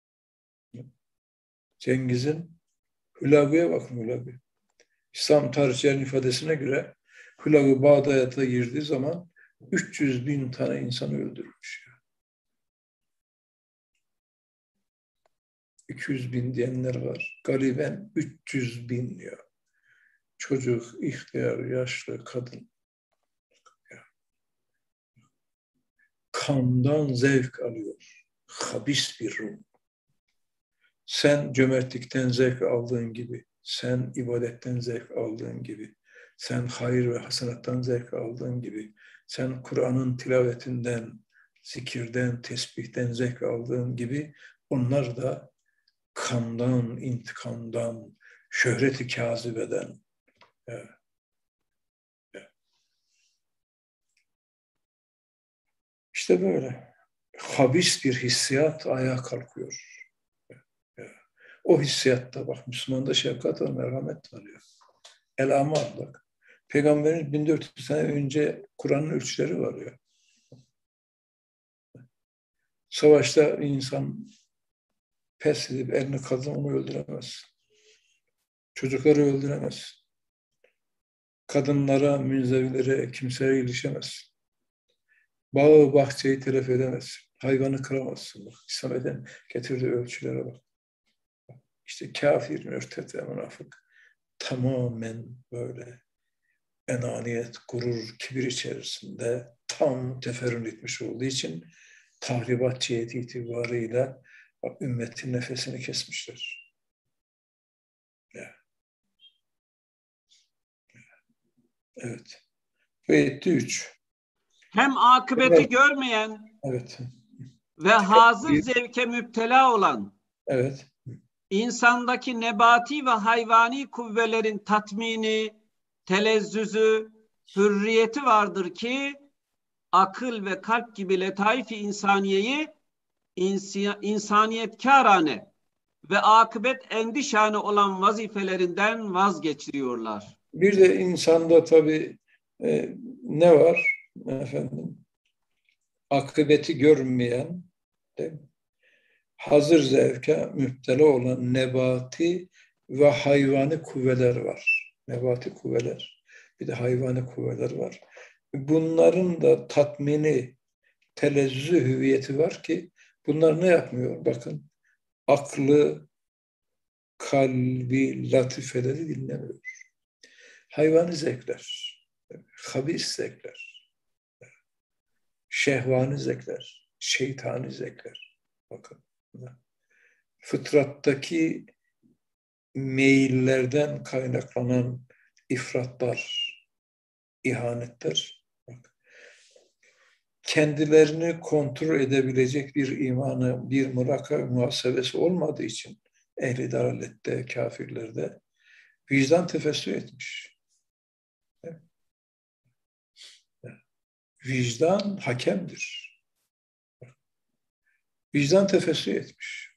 Cengiz'in Hülagü'ye bakın Hülagü. İslam tarihçilerinin ifadesine göre Hülagü Bağdat'a girdiği zaman üç yüz bin tane insanı öldürmüş. iki yüz bin diyenler var. Galiben üç yüz bin diyor. Çocuk, ihtiyar, yaşlı, kadın. Kandan zevk alıyor. Habis bir ruh. Sen cömertlikten zevk aldığın gibi, sen ibadetten zevk aldığın gibi, sen hayır ve hasenattan zevk aldığın gibi, sen Kur'an'ın tilavetinden, zikirden, tesbihten zevk aldığın gibi, onlar da kandan, intikamdan, şöhreti kazibeden. Evet. Evet. İşte böyle. Habis bir hissiyat ayağa kalkıyor. Evet. O hissiyatta bak Müslümanda şefkat var, merhamet var ya. El amal bak. Peygamberin bin dört yüz sene önce Kur'an'ın ölçüleri var ya. Savaşta insan pes edip elini kazan onu öldüremez. Çocukları öldüremez. Kadınlara, münzevilere, kimseye ilişemez. Bağı, bahçeyi telef edemez. Hayvanı kıramazsın. Bak, İslam'ın getirdiği ölçülere bak. İşte kafir, mürtet ve münafık tamamen böyle enaniyet, gurur, kibir içerisinde tam teferrün etmiş olduğu için tahribat ciheti itibarıyla ümmetin nefesini kesmişler. Evet. Ve etti üç. Hem akıbeti Evet. görmeyen Evet. ve hazır zevke müptela olan, Evet. insandaki nebati ve hayvani kuvvelerin tatmini, telezzüzü, hürriyeti vardır ki akıl ve kalp gibi letaif-i insaniyeyi insaniyetkârane ve akıbet endişane olan vazifelerinden vazgeçiriyorlar. Bir de insanda tabii e, ne var efendim? Akıbeti görmeyen, değil mi? Hazır zevke müptela olan nebati ve hayvani kuvveler var. Nebati kuvveler, bir de hayvani kuvveler var. Bunların da tatmini, telezzü hüviyeti var ki bunlar ne yapmıyor? Bakın, aklı, kalbi, latifeleri dinlemiyor. Hayvani zevkler, habis zevkler, şehvani zevkler, şeytani zevkler. Bakın, fıtrattaki meyillerden kaynaklanan ifratlar, ihanetler, bak, kendilerini kontrol edebilecek bir imanı, bir mıraka muhasebesi olmadığı için ehli dalalette, kafirlerde vicdan tefessü etmiş. Vicdan hakemdir. Vicdan tefessü etmiş.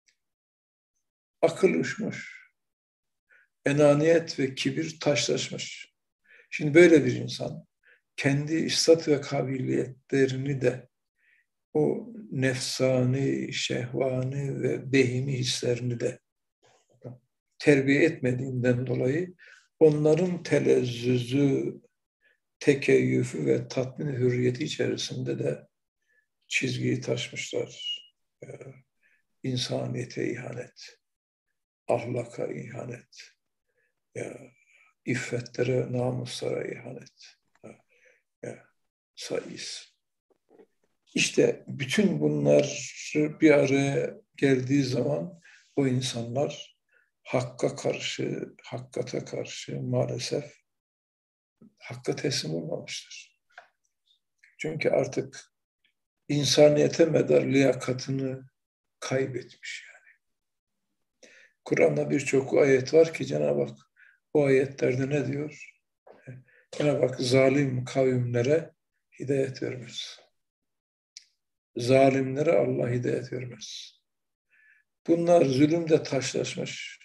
Akıl uçmuş. Enaniyet ve kibir taşlaşmış. Şimdi böyle bir insan kendi istat ve kabiliyetlerini de o nefsani, şehvani ve behimi hislerini de terbiye etmediğinden dolayı onların telezzüzü, tekeyyüfü ve tatmin hürriyeti içerisinde de çizgiyi taşmışlar. Ee, insaniyete ihanet, ahlaka ihanet, ya, iffetlere, namuslara ihanet, ya, sayıs. İşte bütün bunlar bir araya geldiği zaman o insanlar hakka karşı, hakikate karşı maalesef hakka teslim olmamıştır. Çünkü artık insaniyete medar liyakatını kaybetmiş yani. Kur'an'da birçok ayet var ki Cenab-ı Hak o ayetlerde ne diyor? Cenab-ı Hak zalim kavimlere hidayet vermez. Zalimlere Allah hidayet vermez. Bunlar zulümde taşlaşmış,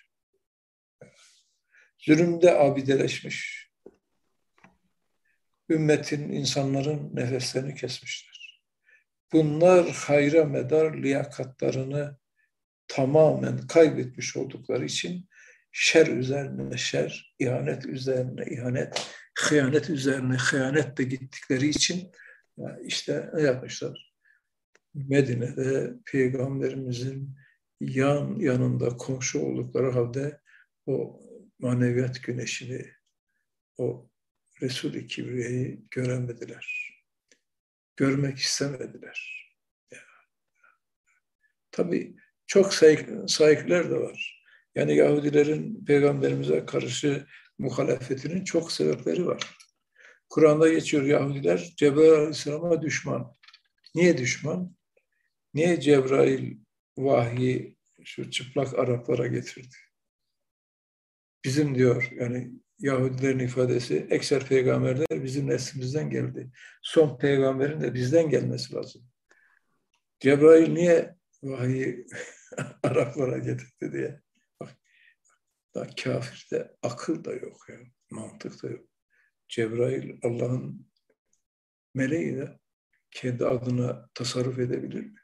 zulümde abideleşmiş, ümmetin, insanların nefeslerini kesmişler. Bunlar hayra medar liyakatlarını tamamen kaybetmiş oldukları için şer üzerine şer, ihanet üzerine ihanet, hıyanet üzerine hıyanetle gittikleri için işte ne yapmışlar? Medine'de Peygamberimizin yan yanında komşu oldukları halde o maneviyat güneşini, o Resul-i Kibriya'yı göremediler. Görmek istemediler. Yani, tabii çok saygılar da var. Yani Yahudilerin Peygamberimize karşı muhalefetinin çok sebepleri var. Kur'an'da geçiyor, Yahudiler Cebrail Aleyhisselam'a düşman. Niye düşman? Niye Cebrail vahyi şu çıplak Araplara getirdi? Bizim diyor, yani Yahudilerin ifadesi, ekser peygamberler bizim neslimizden geldi. Son peygamberin de bizden gelmesi lazım. Cebrail niye vahyi Araplara getirdi diye. Bak, daha kafirde akıl da yok ya, mantık da yok. Cebrail Allah'ın meleği de kendi adına tasarruf edebilir mi?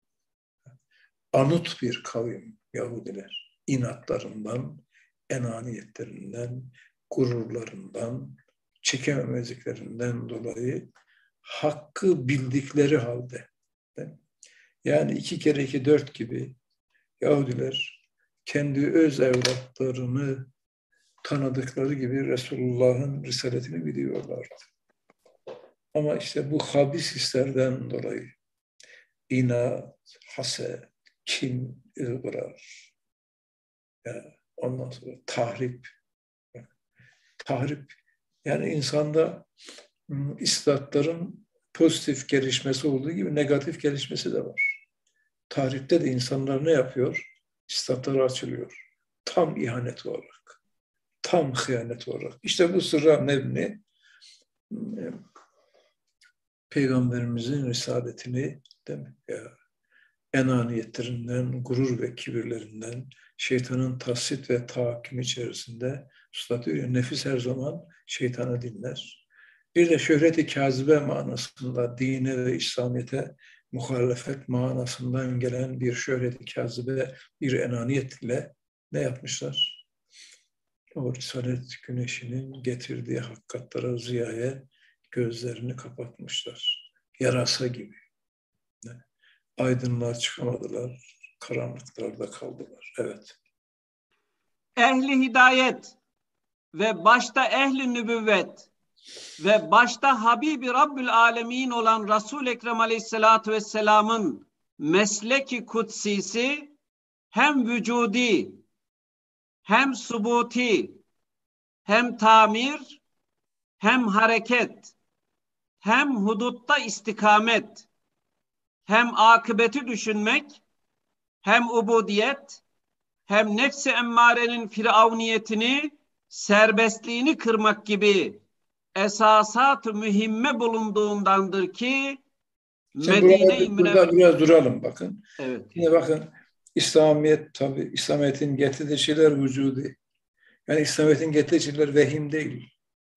Anut bir kavim Yahudiler. İnatlarından, enaniyetlerinden, gururlarından, çekememezliklerinden dolayı hakkı bildikleri halde, yani iki kere iki dört gibi Yahudiler kendi öz evlatlarını tanıdıkları gibi Resulullah'ın risaletini biliyorlardı. Ama işte bu habis hislerden dolayı inat, haset, kin, ızgırar, yani ondan sonra tahrip. Tahrip, yani insanda istatların pozitif gelişmesi olduğu gibi negatif gelişmesi de var. Tarihte de insanlar ne yapıyor? İstatları açılıyor. Tam ihanet olarak. Tam hıyanet olarak. İşte bu sırra mebni Peygamberimizin risaletini değil mi? Ya, enaniyetlerinden, gurur ve kibirlerinden, şeytanın tassit ve tahakküm içerisinde Üstad diyor ya, nefis her zaman şeytanı dinler. Bir de şöhreti kâzibe manasında dine ve İslamiyet'e muhalefet manasından gelen bir şöhreti kâzibe, bir enaniyetle ne yapmışlar? O risalet güneşinin getirdiği hakikatlara, ziyaya gözlerini kapatmışlar. Yarasa gibi. Aydınlığa çıkamadılar, karanlıklarda kaldılar. Evet. Ehli hidayet ve başta ehli nübüvvet ve başta Habibi Rabbül Alemin olan Resul-i Ekrem Aleyhisselatü Vesselam'ın mesleki kutsisi hem vücudi, hem subuti, hem tamir, hem hareket, hem hudutta istikamet, hem akıbeti düşünmek, hem ubudiyet, hem nefsi emmarenin firavniyetini, serbestliğini kırmak gibi esasat-ı mühimme bulunduğundandır ki Şimdi burada, Medine-i burada Münevvere... biraz duralım bakın. Evet. Şimdi bakın İslamiyet tabi İslamiyet'in getirdiği şeyler vücudi. Yani İslamiyet'in getirdiği şeyler vehim değil.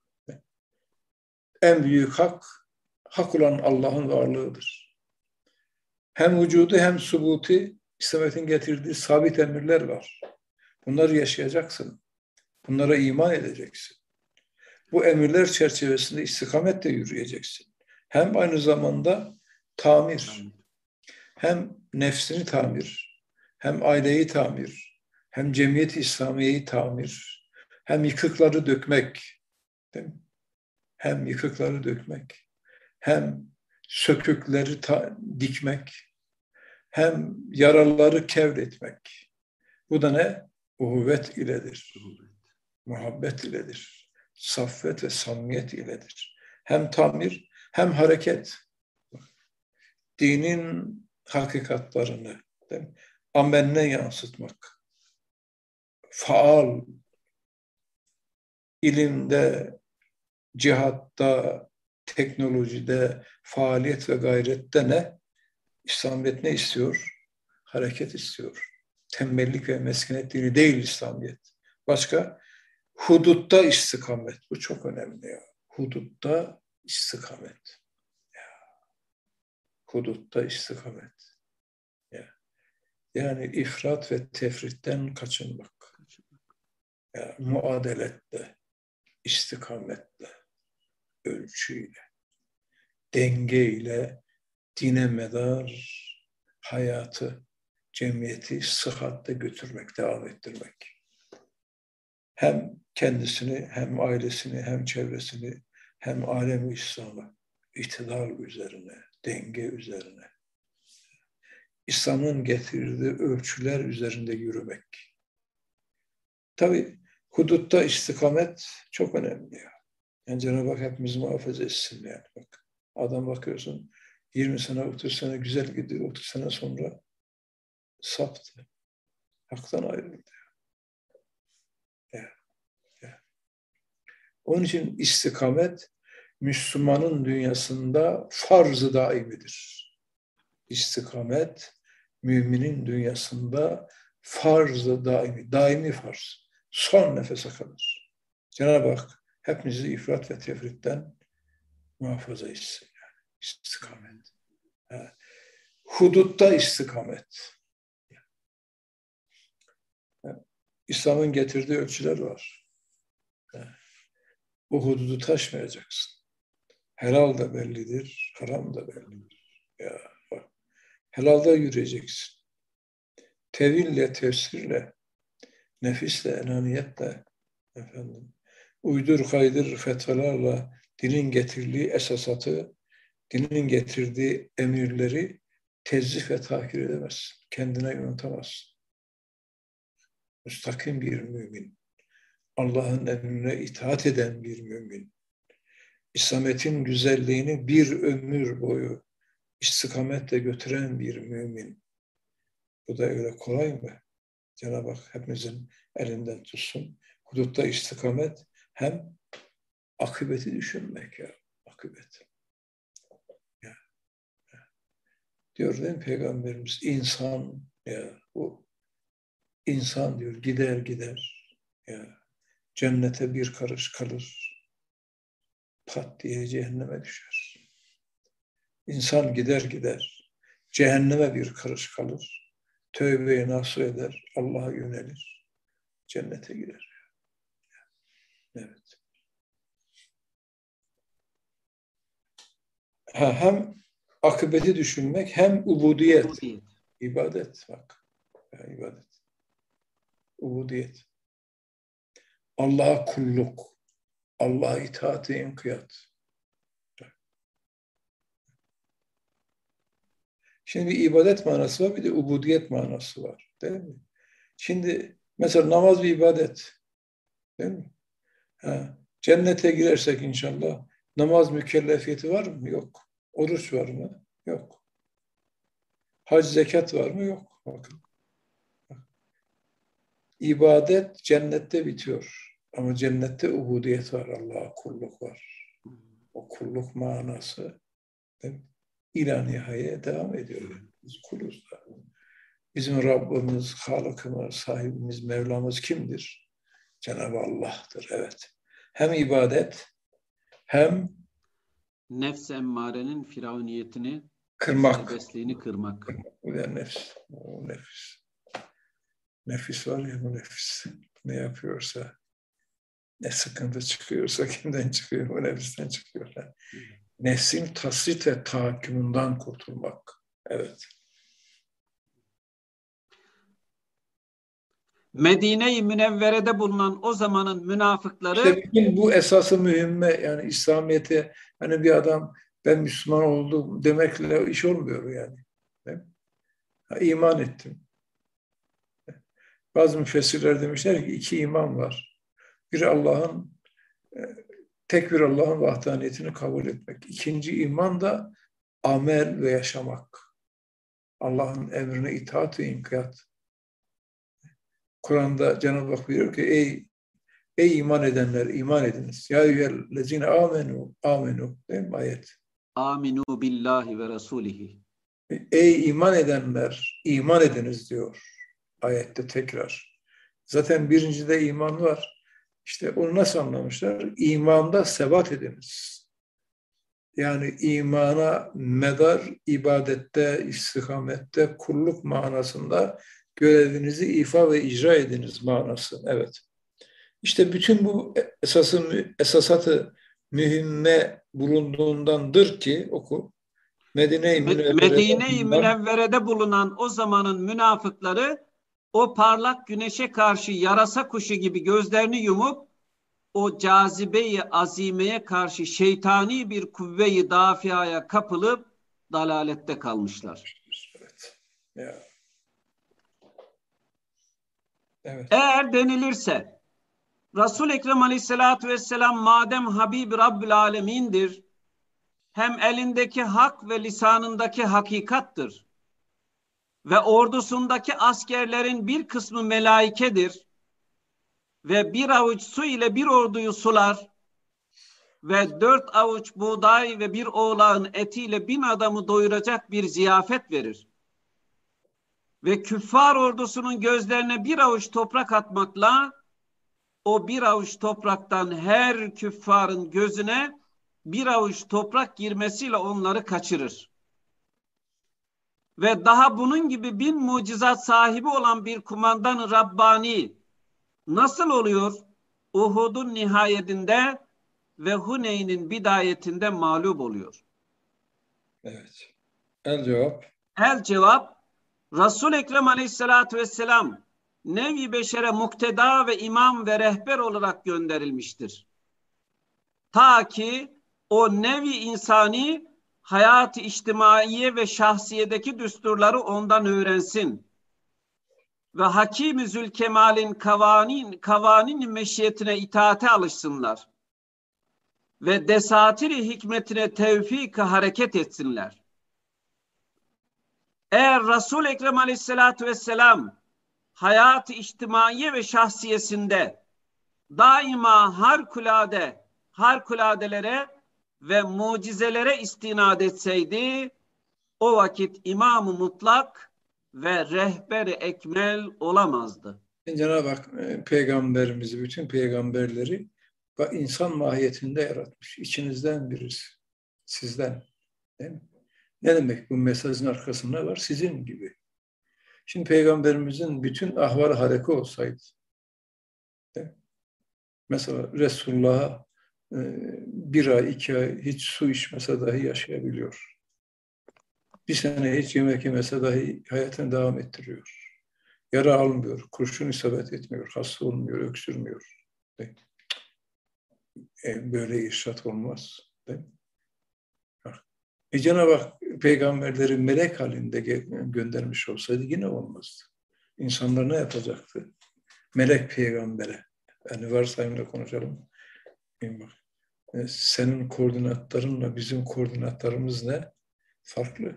En büyük hak, hak olan Allah'ın varlığıdır. Hem vücudu hem subuti İslamiyet'in getirdiği sabit emirler var. Bunları yaşayacaksın. Bunlara iman edeceksin. Bu emirler çerçevesinde istikametle yürüyeceksin. Hem aynı zamanda tamir, hem nefsini tamir, hem aileyi tamir, hem cemiyet-i İslamiye'yi tamir, hem yıkıkları dökmek, değil mi? Hem yıkıkları dökmek, hem sökükleri ta- dikmek, hem yaralıları kevretmek. Bu da ne? Uhuvvet iledir. Muhabbet iledir. Saffet ve samimiyet iledir. Hem tamir hem hareket. Dinin hakikatlarını değil mi? Ameline yansıtmak. Faal, ilimde, cihatta, teknolojide, faaliyet ve gayrette ne? İslamiyet ne istiyor? Hareket istiyor. Tembellik ve meskinet dini değil İslamiyet. Başka? Hudutta istikamet. Bu çok önemli ya. Hudutta istikamet. Ya. Hudutta istikamet. Ya. Yani ifrat ve tefritten kaçınmak. Ya. Muadeletle, istikametle, ölçüyle, dengeyle dine medar hayatı, cemiyeti sıhhatle götürmek, devam ettirmek. Hem kendisini, hem ailesini, hem çevresini, hem alem-i İslam'ı itidal üzerine, denge üzerine, İslam'ın getirdiği ölçüler üzerinde yürümek. Tabii hudutta istikamet çok önemli ya. Yani Cenab-ı Hak hepimizi muhafaza etsin yani. Bak, adam bakıyorsun yirmi sene, otuz sene güzel gidiyor, otuz sene sonra saptı. Hak'tan ayrıldı. Yani. Onun için istikamet Müslümanın dünyasında farz-ı daimidir. İstikamet müminin dünyasında farz-ı daimi, daimi farz. Son nefese kadar. Cenab-ı Hak hepimizi ifrat ve tefritten muhafaza etsin. Yani. İstikamet. Yani. Hudutta istikamet. Yani. İslam'ın getirdiği ölçüler var. Yani. Bu hududu taşmayacaksın. Helal da bellidir, haram da bellidir. Ya bak, helalda yürüyeceksin. Teville, tefsirle, nefisle, enaniyetle, efendim, uydur kaydır fetvalarla dinin getirdiği esasatı, dinin getirdiği emirleri tezif ve tahkir edemezsin. Kendine yönetemezsin. Müstakim bir mümin, Allah'ın emrine itaat eden bir mümin, İslamiyet'in güzelliğini bir ömür boyu istikametle götüren bir mümin. Bu da öyle kolay mı? Cenab-ı Hak hepimizin elinden tutsun. Hudutta istikamet, hem akıbeti düşünmek ya. Akıbet. Ya. Ya. Diyor değil mi Peygamberimiz? İnsan ya, bu insan diyor, gider gider ya, cennete bir karış kalır, pat diye cehenneme düşer. İnsan gider gider, cehenneme bir karış kalır, tövbeyi nasuh eder, Allah'a yönelir, cennete gider. Evet. Ha, hem akıbeti düşünmek, hem ubudiyet, Ubudiyet. ibadet bak, ya, ibadet, ubudiyet. Allah'a kulluk, Allah'a itaat-i inkiyat. Şimdi bir ibadet manası var, bir de ubudiyet manası var. Değil mi? Şimdi mesela namaz bir ibadet. Değil mi? Ha, cennete girersek inşallah namaz mükellefiyeti var mı? Yok. Oruç var mı? Yok. Hac, zekat var mı? Yok. Bakın. İbadet cennette bitiyor. Ama cennette ubudiyet var. Allah'a kulluk var. O kulluk manası değil mi? İlâ nihayeye devam ediyor. Biz kuluz da. Bizim Rabbimiz, Halıkımız, sahibimiz, Mevlamız kimdir? Cenab-ı Allah'tır. Evet. Hem ibadet, hem Nefs emmarenin firavuniyetini, kırmak. serbestliğini kırmak. Bu da nefs. O nefis. Nefis var ya, bu nefis. Ne yapıyorsa, ne sıkıntı çıkıyorsa kimden çıkıyor? O nefisten çıkıyor. Nefsin tasrit ve tahakkümünden kurtulmak. Evet. Medine-i Münevvere'de bulunan o zamanın münafıkları İşte bütün bu esası mühimme, yani İslamiyet'e, hani bir adam ben Müslüman oldum demekle iş olmuyor yani. Ha, iman ettim. Bazı müfessirler demişler ki iki iman var. Biri Allah'ın, tek bir Allah'ın vahdaniyetini kabul etmek. İkinci iman da amel ve yaşamak. Allah'ın emrine itaat ve inkiyat. Kur'an'da Cenab-ı Hak buyuruyor ki ey ey iman edenler, iman ediniz. Ya eyyühellezine amenu amenu, değil mi ayet? aminu billahi ve rasulihi. Ey iman edenler, iman ediniz diyor ayette tekrar. Zaten birincide iman var. İşte onu nasıl anlamışlar? İmanda sebat ediniz. Yani imana medar, ibadette, istikamette, kulluk manasında görevinizi ifa ve icra ediniz manası. Evet. İşte bütün bu esasın esasatı mühimme bulunduğundandır ki oku. Medine-i Münevvere'de, Medine-i Münevvere'de bulunan o zamanın münafıkları o parlak güneşe karşı yarasa kuşu gibi gözlerini yumup o cazibe-i azimeye karşı şeytani bir kuvve-i dafiaya kapılıp dalalette kalmışlar. Evet. Ya. Evet. Eğer denilirse Resul-i Ekrem Aleyhisselatü Vesselam madem Habib-i Rabbül Alemin'dir, hem elindeki hak ve lisanındaki hakikattır ve ordusundaki askerlerin bir kısmı melaikedir ve bir avuç su ile bir orduyu sular ve dört avuç buğday ve bir oğlağın etiyle bin adamı doyuracak bir ziyafet verir ve küffar ordusunun gözlerine bir avuç toprak atmakla o bir avuç topraktan her küffarın gözüne bir avuç toprak girmesiyle onları kaçırır. Ve daha bunun gibi bin mucizat sahibi olan bir kumandan Rabbani nasıl oluyor? Uhud'un nihayetinde ve Huneyn'in bidayetinde mağlup oluyor. Evet. El cevap. El cevap, Resul-i Ekrem Aleyhisselatü Vesselam nevi beşere mukteda ve imam ve rehber olarak gönderilmiştir. Ta ki o nevi insani hayat-ı içtimaiye ve şahsiyedeki düsturları ondan öğrensin ve Hakim-i Zülkemal'in kavanin, kavanin meşiyetine itaate alışsınlar. ve desatiri hikmetine tevfik hareket etsinler. Eğer Resul-i Ekrem Aleyhisselatü Vesselam hayat-ı içtimai ve şahsiyesinde daima harikulade, harikuladelere ve mucizelere istinad etseydi, o vakit İmam-ı Mutlak ve rehber-i ekmel olamazdı. Cenab-ı Hak peygamberimizi, bütün peygamberleri insan mahiyetinde yaratmış. İçinizden birisi, sizden. Değil mi? Ne demek bu mesajın arkasında var? Sizin gibi. Şimdi peygamberimizin bütün ahval hareka olsaydı, mesela Resulullah'a bir ay, iki ay hiç su içmese dahi yaşayabiliyor. Bir sene hiç yemek yemese dahi hayatını devam ettiriyor. Yara almıyor, kurşun isabet etmiyor, hasta olmuyor, öksürmüyor. E, böyle irşat olmaz. Değil mi? E, Cenab-ı Hak peygamberleri melek halinde göndermiş olsaydı yine olmazdı. İnsanlar ne yapacaktı? Melek peygambere. Yani varsayımla konuşalım. E, senin koordinatlarınla bizim koordinatlarımız ne? Farklı.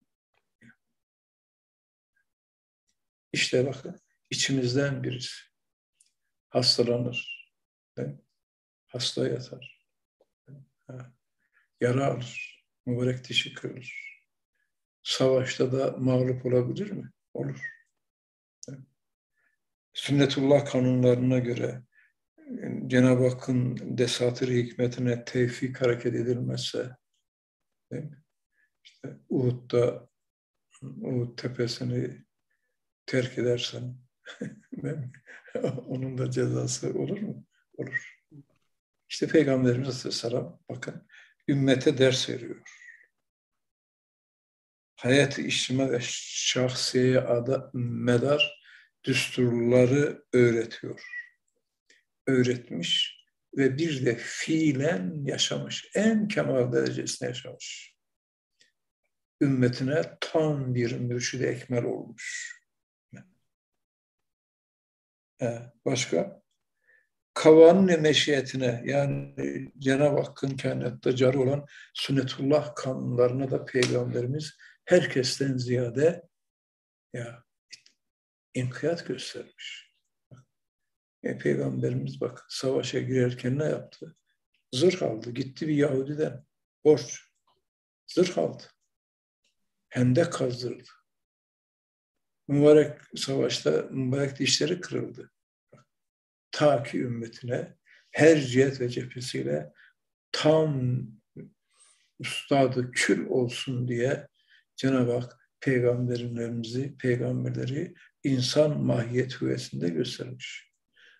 İşte bakın, içimizden birisi hastalanır, hasta yatar, yara alır, mübarek dişi kırılır. Savaşta da mağlup olabilir mi? Olur. Sünnetullah kanunlarına göre Cenab-ı Hakk'ın desatiri hikmetine tevfik hareket edilmezse, değil mi? İşte Uhud'da Uhud tepesini terk edersen onun da cezası olur mu? Olur. İşte Peygamberimiz Aleyhisselam bakın ümmete ders veriyor. Hayat-ı içtima ve şahsiyeye ada medar düsturları öğretiyor. Öğretmiş ve bir de fiilen yaşamış. En kemal derecesine yaşamış. Ümmetine tam bir mürşid-i ekmel olmuş. Başka? Kavanun meşiyetine, yani Cenab-ı Hakk'ın kainatta cari olan sünnetullah kanunlarına da Peygamberimiz herkesten ziyade ya inkiyat göstermiş. E, Peygamberimiz bak savaşa girerken ne yaptı? Zırh aldı. Gitti bir Yahudiden borç. Zırh aldı. Hendek kazdırdı. Mübarek savaşta mübarek dişleri kırıldı. Ta ki ümmetine her cihet ve cephesiyle tam ustadı kül olsun diye Cenab-ı Hak peygamberlerimizi, peygamberleri insan mahiyet hüviyesinde göstermiş.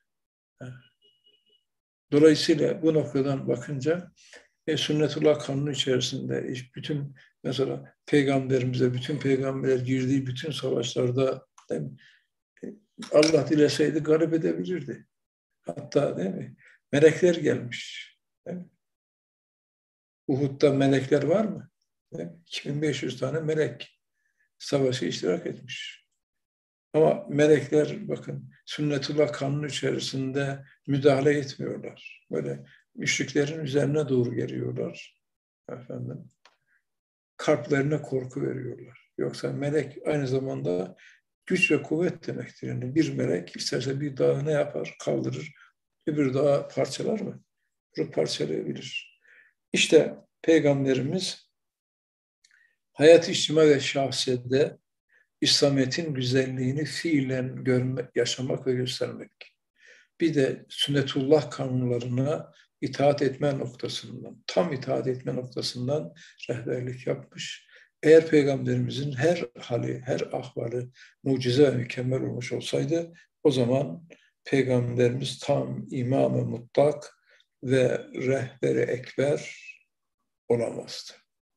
Dolayısıyla bu noktadan bakınca e, sünnetullah kanunu içerisinde bütün mesela peygamberimize, bütün peygamberler girdiği bütün savaşlarda değil mi? Allah dileseydi galip edebilirdi. Hatta değil mi? Melekler gelmiş. Değil mi? Uhud'da melekler var mı? Değil mi? iki bin beş yüz tane melek savaşı iştirak etmiş. Ama melekler bakın sünnetullah kanunu içerisinde müdahale etmiyorlar. Böyle müşriklerin üzerine doğru geliyorlar. Efendim, kalplerine korku veriyorlar. Yoksa melek aynı zamanda güç ve kuvvet demektir. Yani bir melek isterse bir dağı ne yapar? Kaldırır. Öbür dağı parçalar mı? Bunu parçalayabilir. İşte Peygamberimiz hayat-ı içtima ve şahsiyede İslamiyet'in güzelliğini fiilen görmek, yaşamak ve göstermek. Bir de sünnetullah kanunlarına itaat etme noktasından, tam itaat etme noktasından rehberlik yapmış. Eğer Peygamberimizin her hali, her ahvali mucize ve mükemmel olmuş olsaydı, o zaman Peygamberimiz tam İmam-ı Mutlak ve rehber-i ekber olamazdı.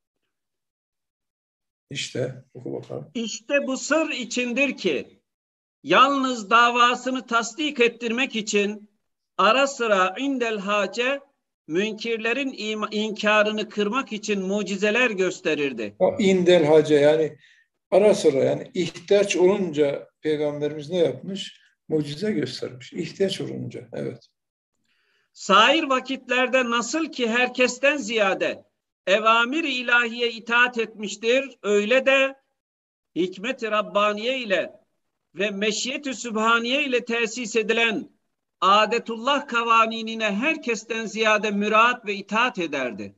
İşte oku bakalım. İşte bu sır içindir ki yalnız davasını tasdik ettirmek için ara sıra indel hace münkirlerin inkarını kırmak için mucizeler gösterirdi. O indel hace yani ara sıra yani ihtiyaç olunca Peygamberimiz ne yapmış? Mucize göstermiş. İhtiyaç olunca, evet. Sair vakitlerde nasıl ki herkesten ziyade evamir-i ilahiye itaat etmiştir, öyle de hikmet-i Rabbaniye ile ve meşiyet-i Sübhaniye ile tesis edilen adetullah kavaninine herkesten ziyade müraat ve itaat ederdi.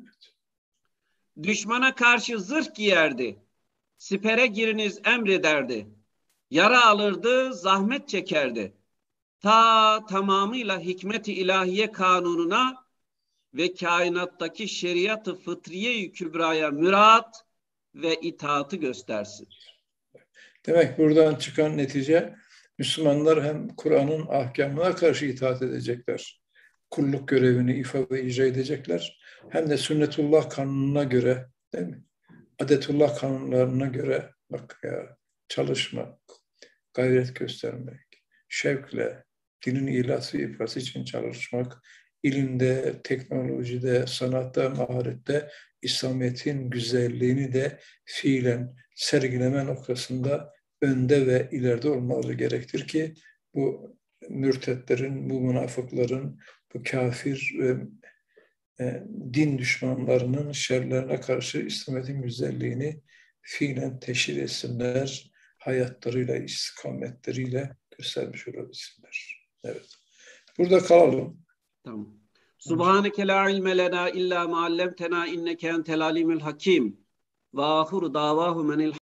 Düşmana karşı zırh giyerdi. Sipere giriniz emrederdi. Yara alırdı, zahmet çekerdi. Ta tamamıyla hikmet-i ilahiye kanununa ve kainattaki şeriat-ı fıtriye-i kübraya müraat ve itaatı göstersin. Demek buradan çıkan netice, Müslümanlar hem Kur'an'ın ahkamına karşı itaat edecekler, kulluk görevini ifa ve icra edecekler, hem de sünnetullah kanununa göre, değil mi? Adetullah kanunlarına göre bak ya, çalışmak, gayret göstermek, şevkle, dinin ilası ifası için çalışmak, ilimde, teknolojide, sanatta, maharette İslamiyet'in güzelliğini de fiilen sergileme noktasında önde ve ileride olmaları gerektir ki bu mürtetlerin, bu münafıkların, bu kafir ve e, din düşmanlarının şerlerine karşı İslamiyet'in güzelliğini fiilen teşhir etsinler, hayatlarıyla, istikametleriyle göstermiş olabilsinler. Evet. Burada kalalım. Tamam. Subhaneke la ilme lena illa ma allamtena inneke entel alimul hakim. Ve ahiru davahu menil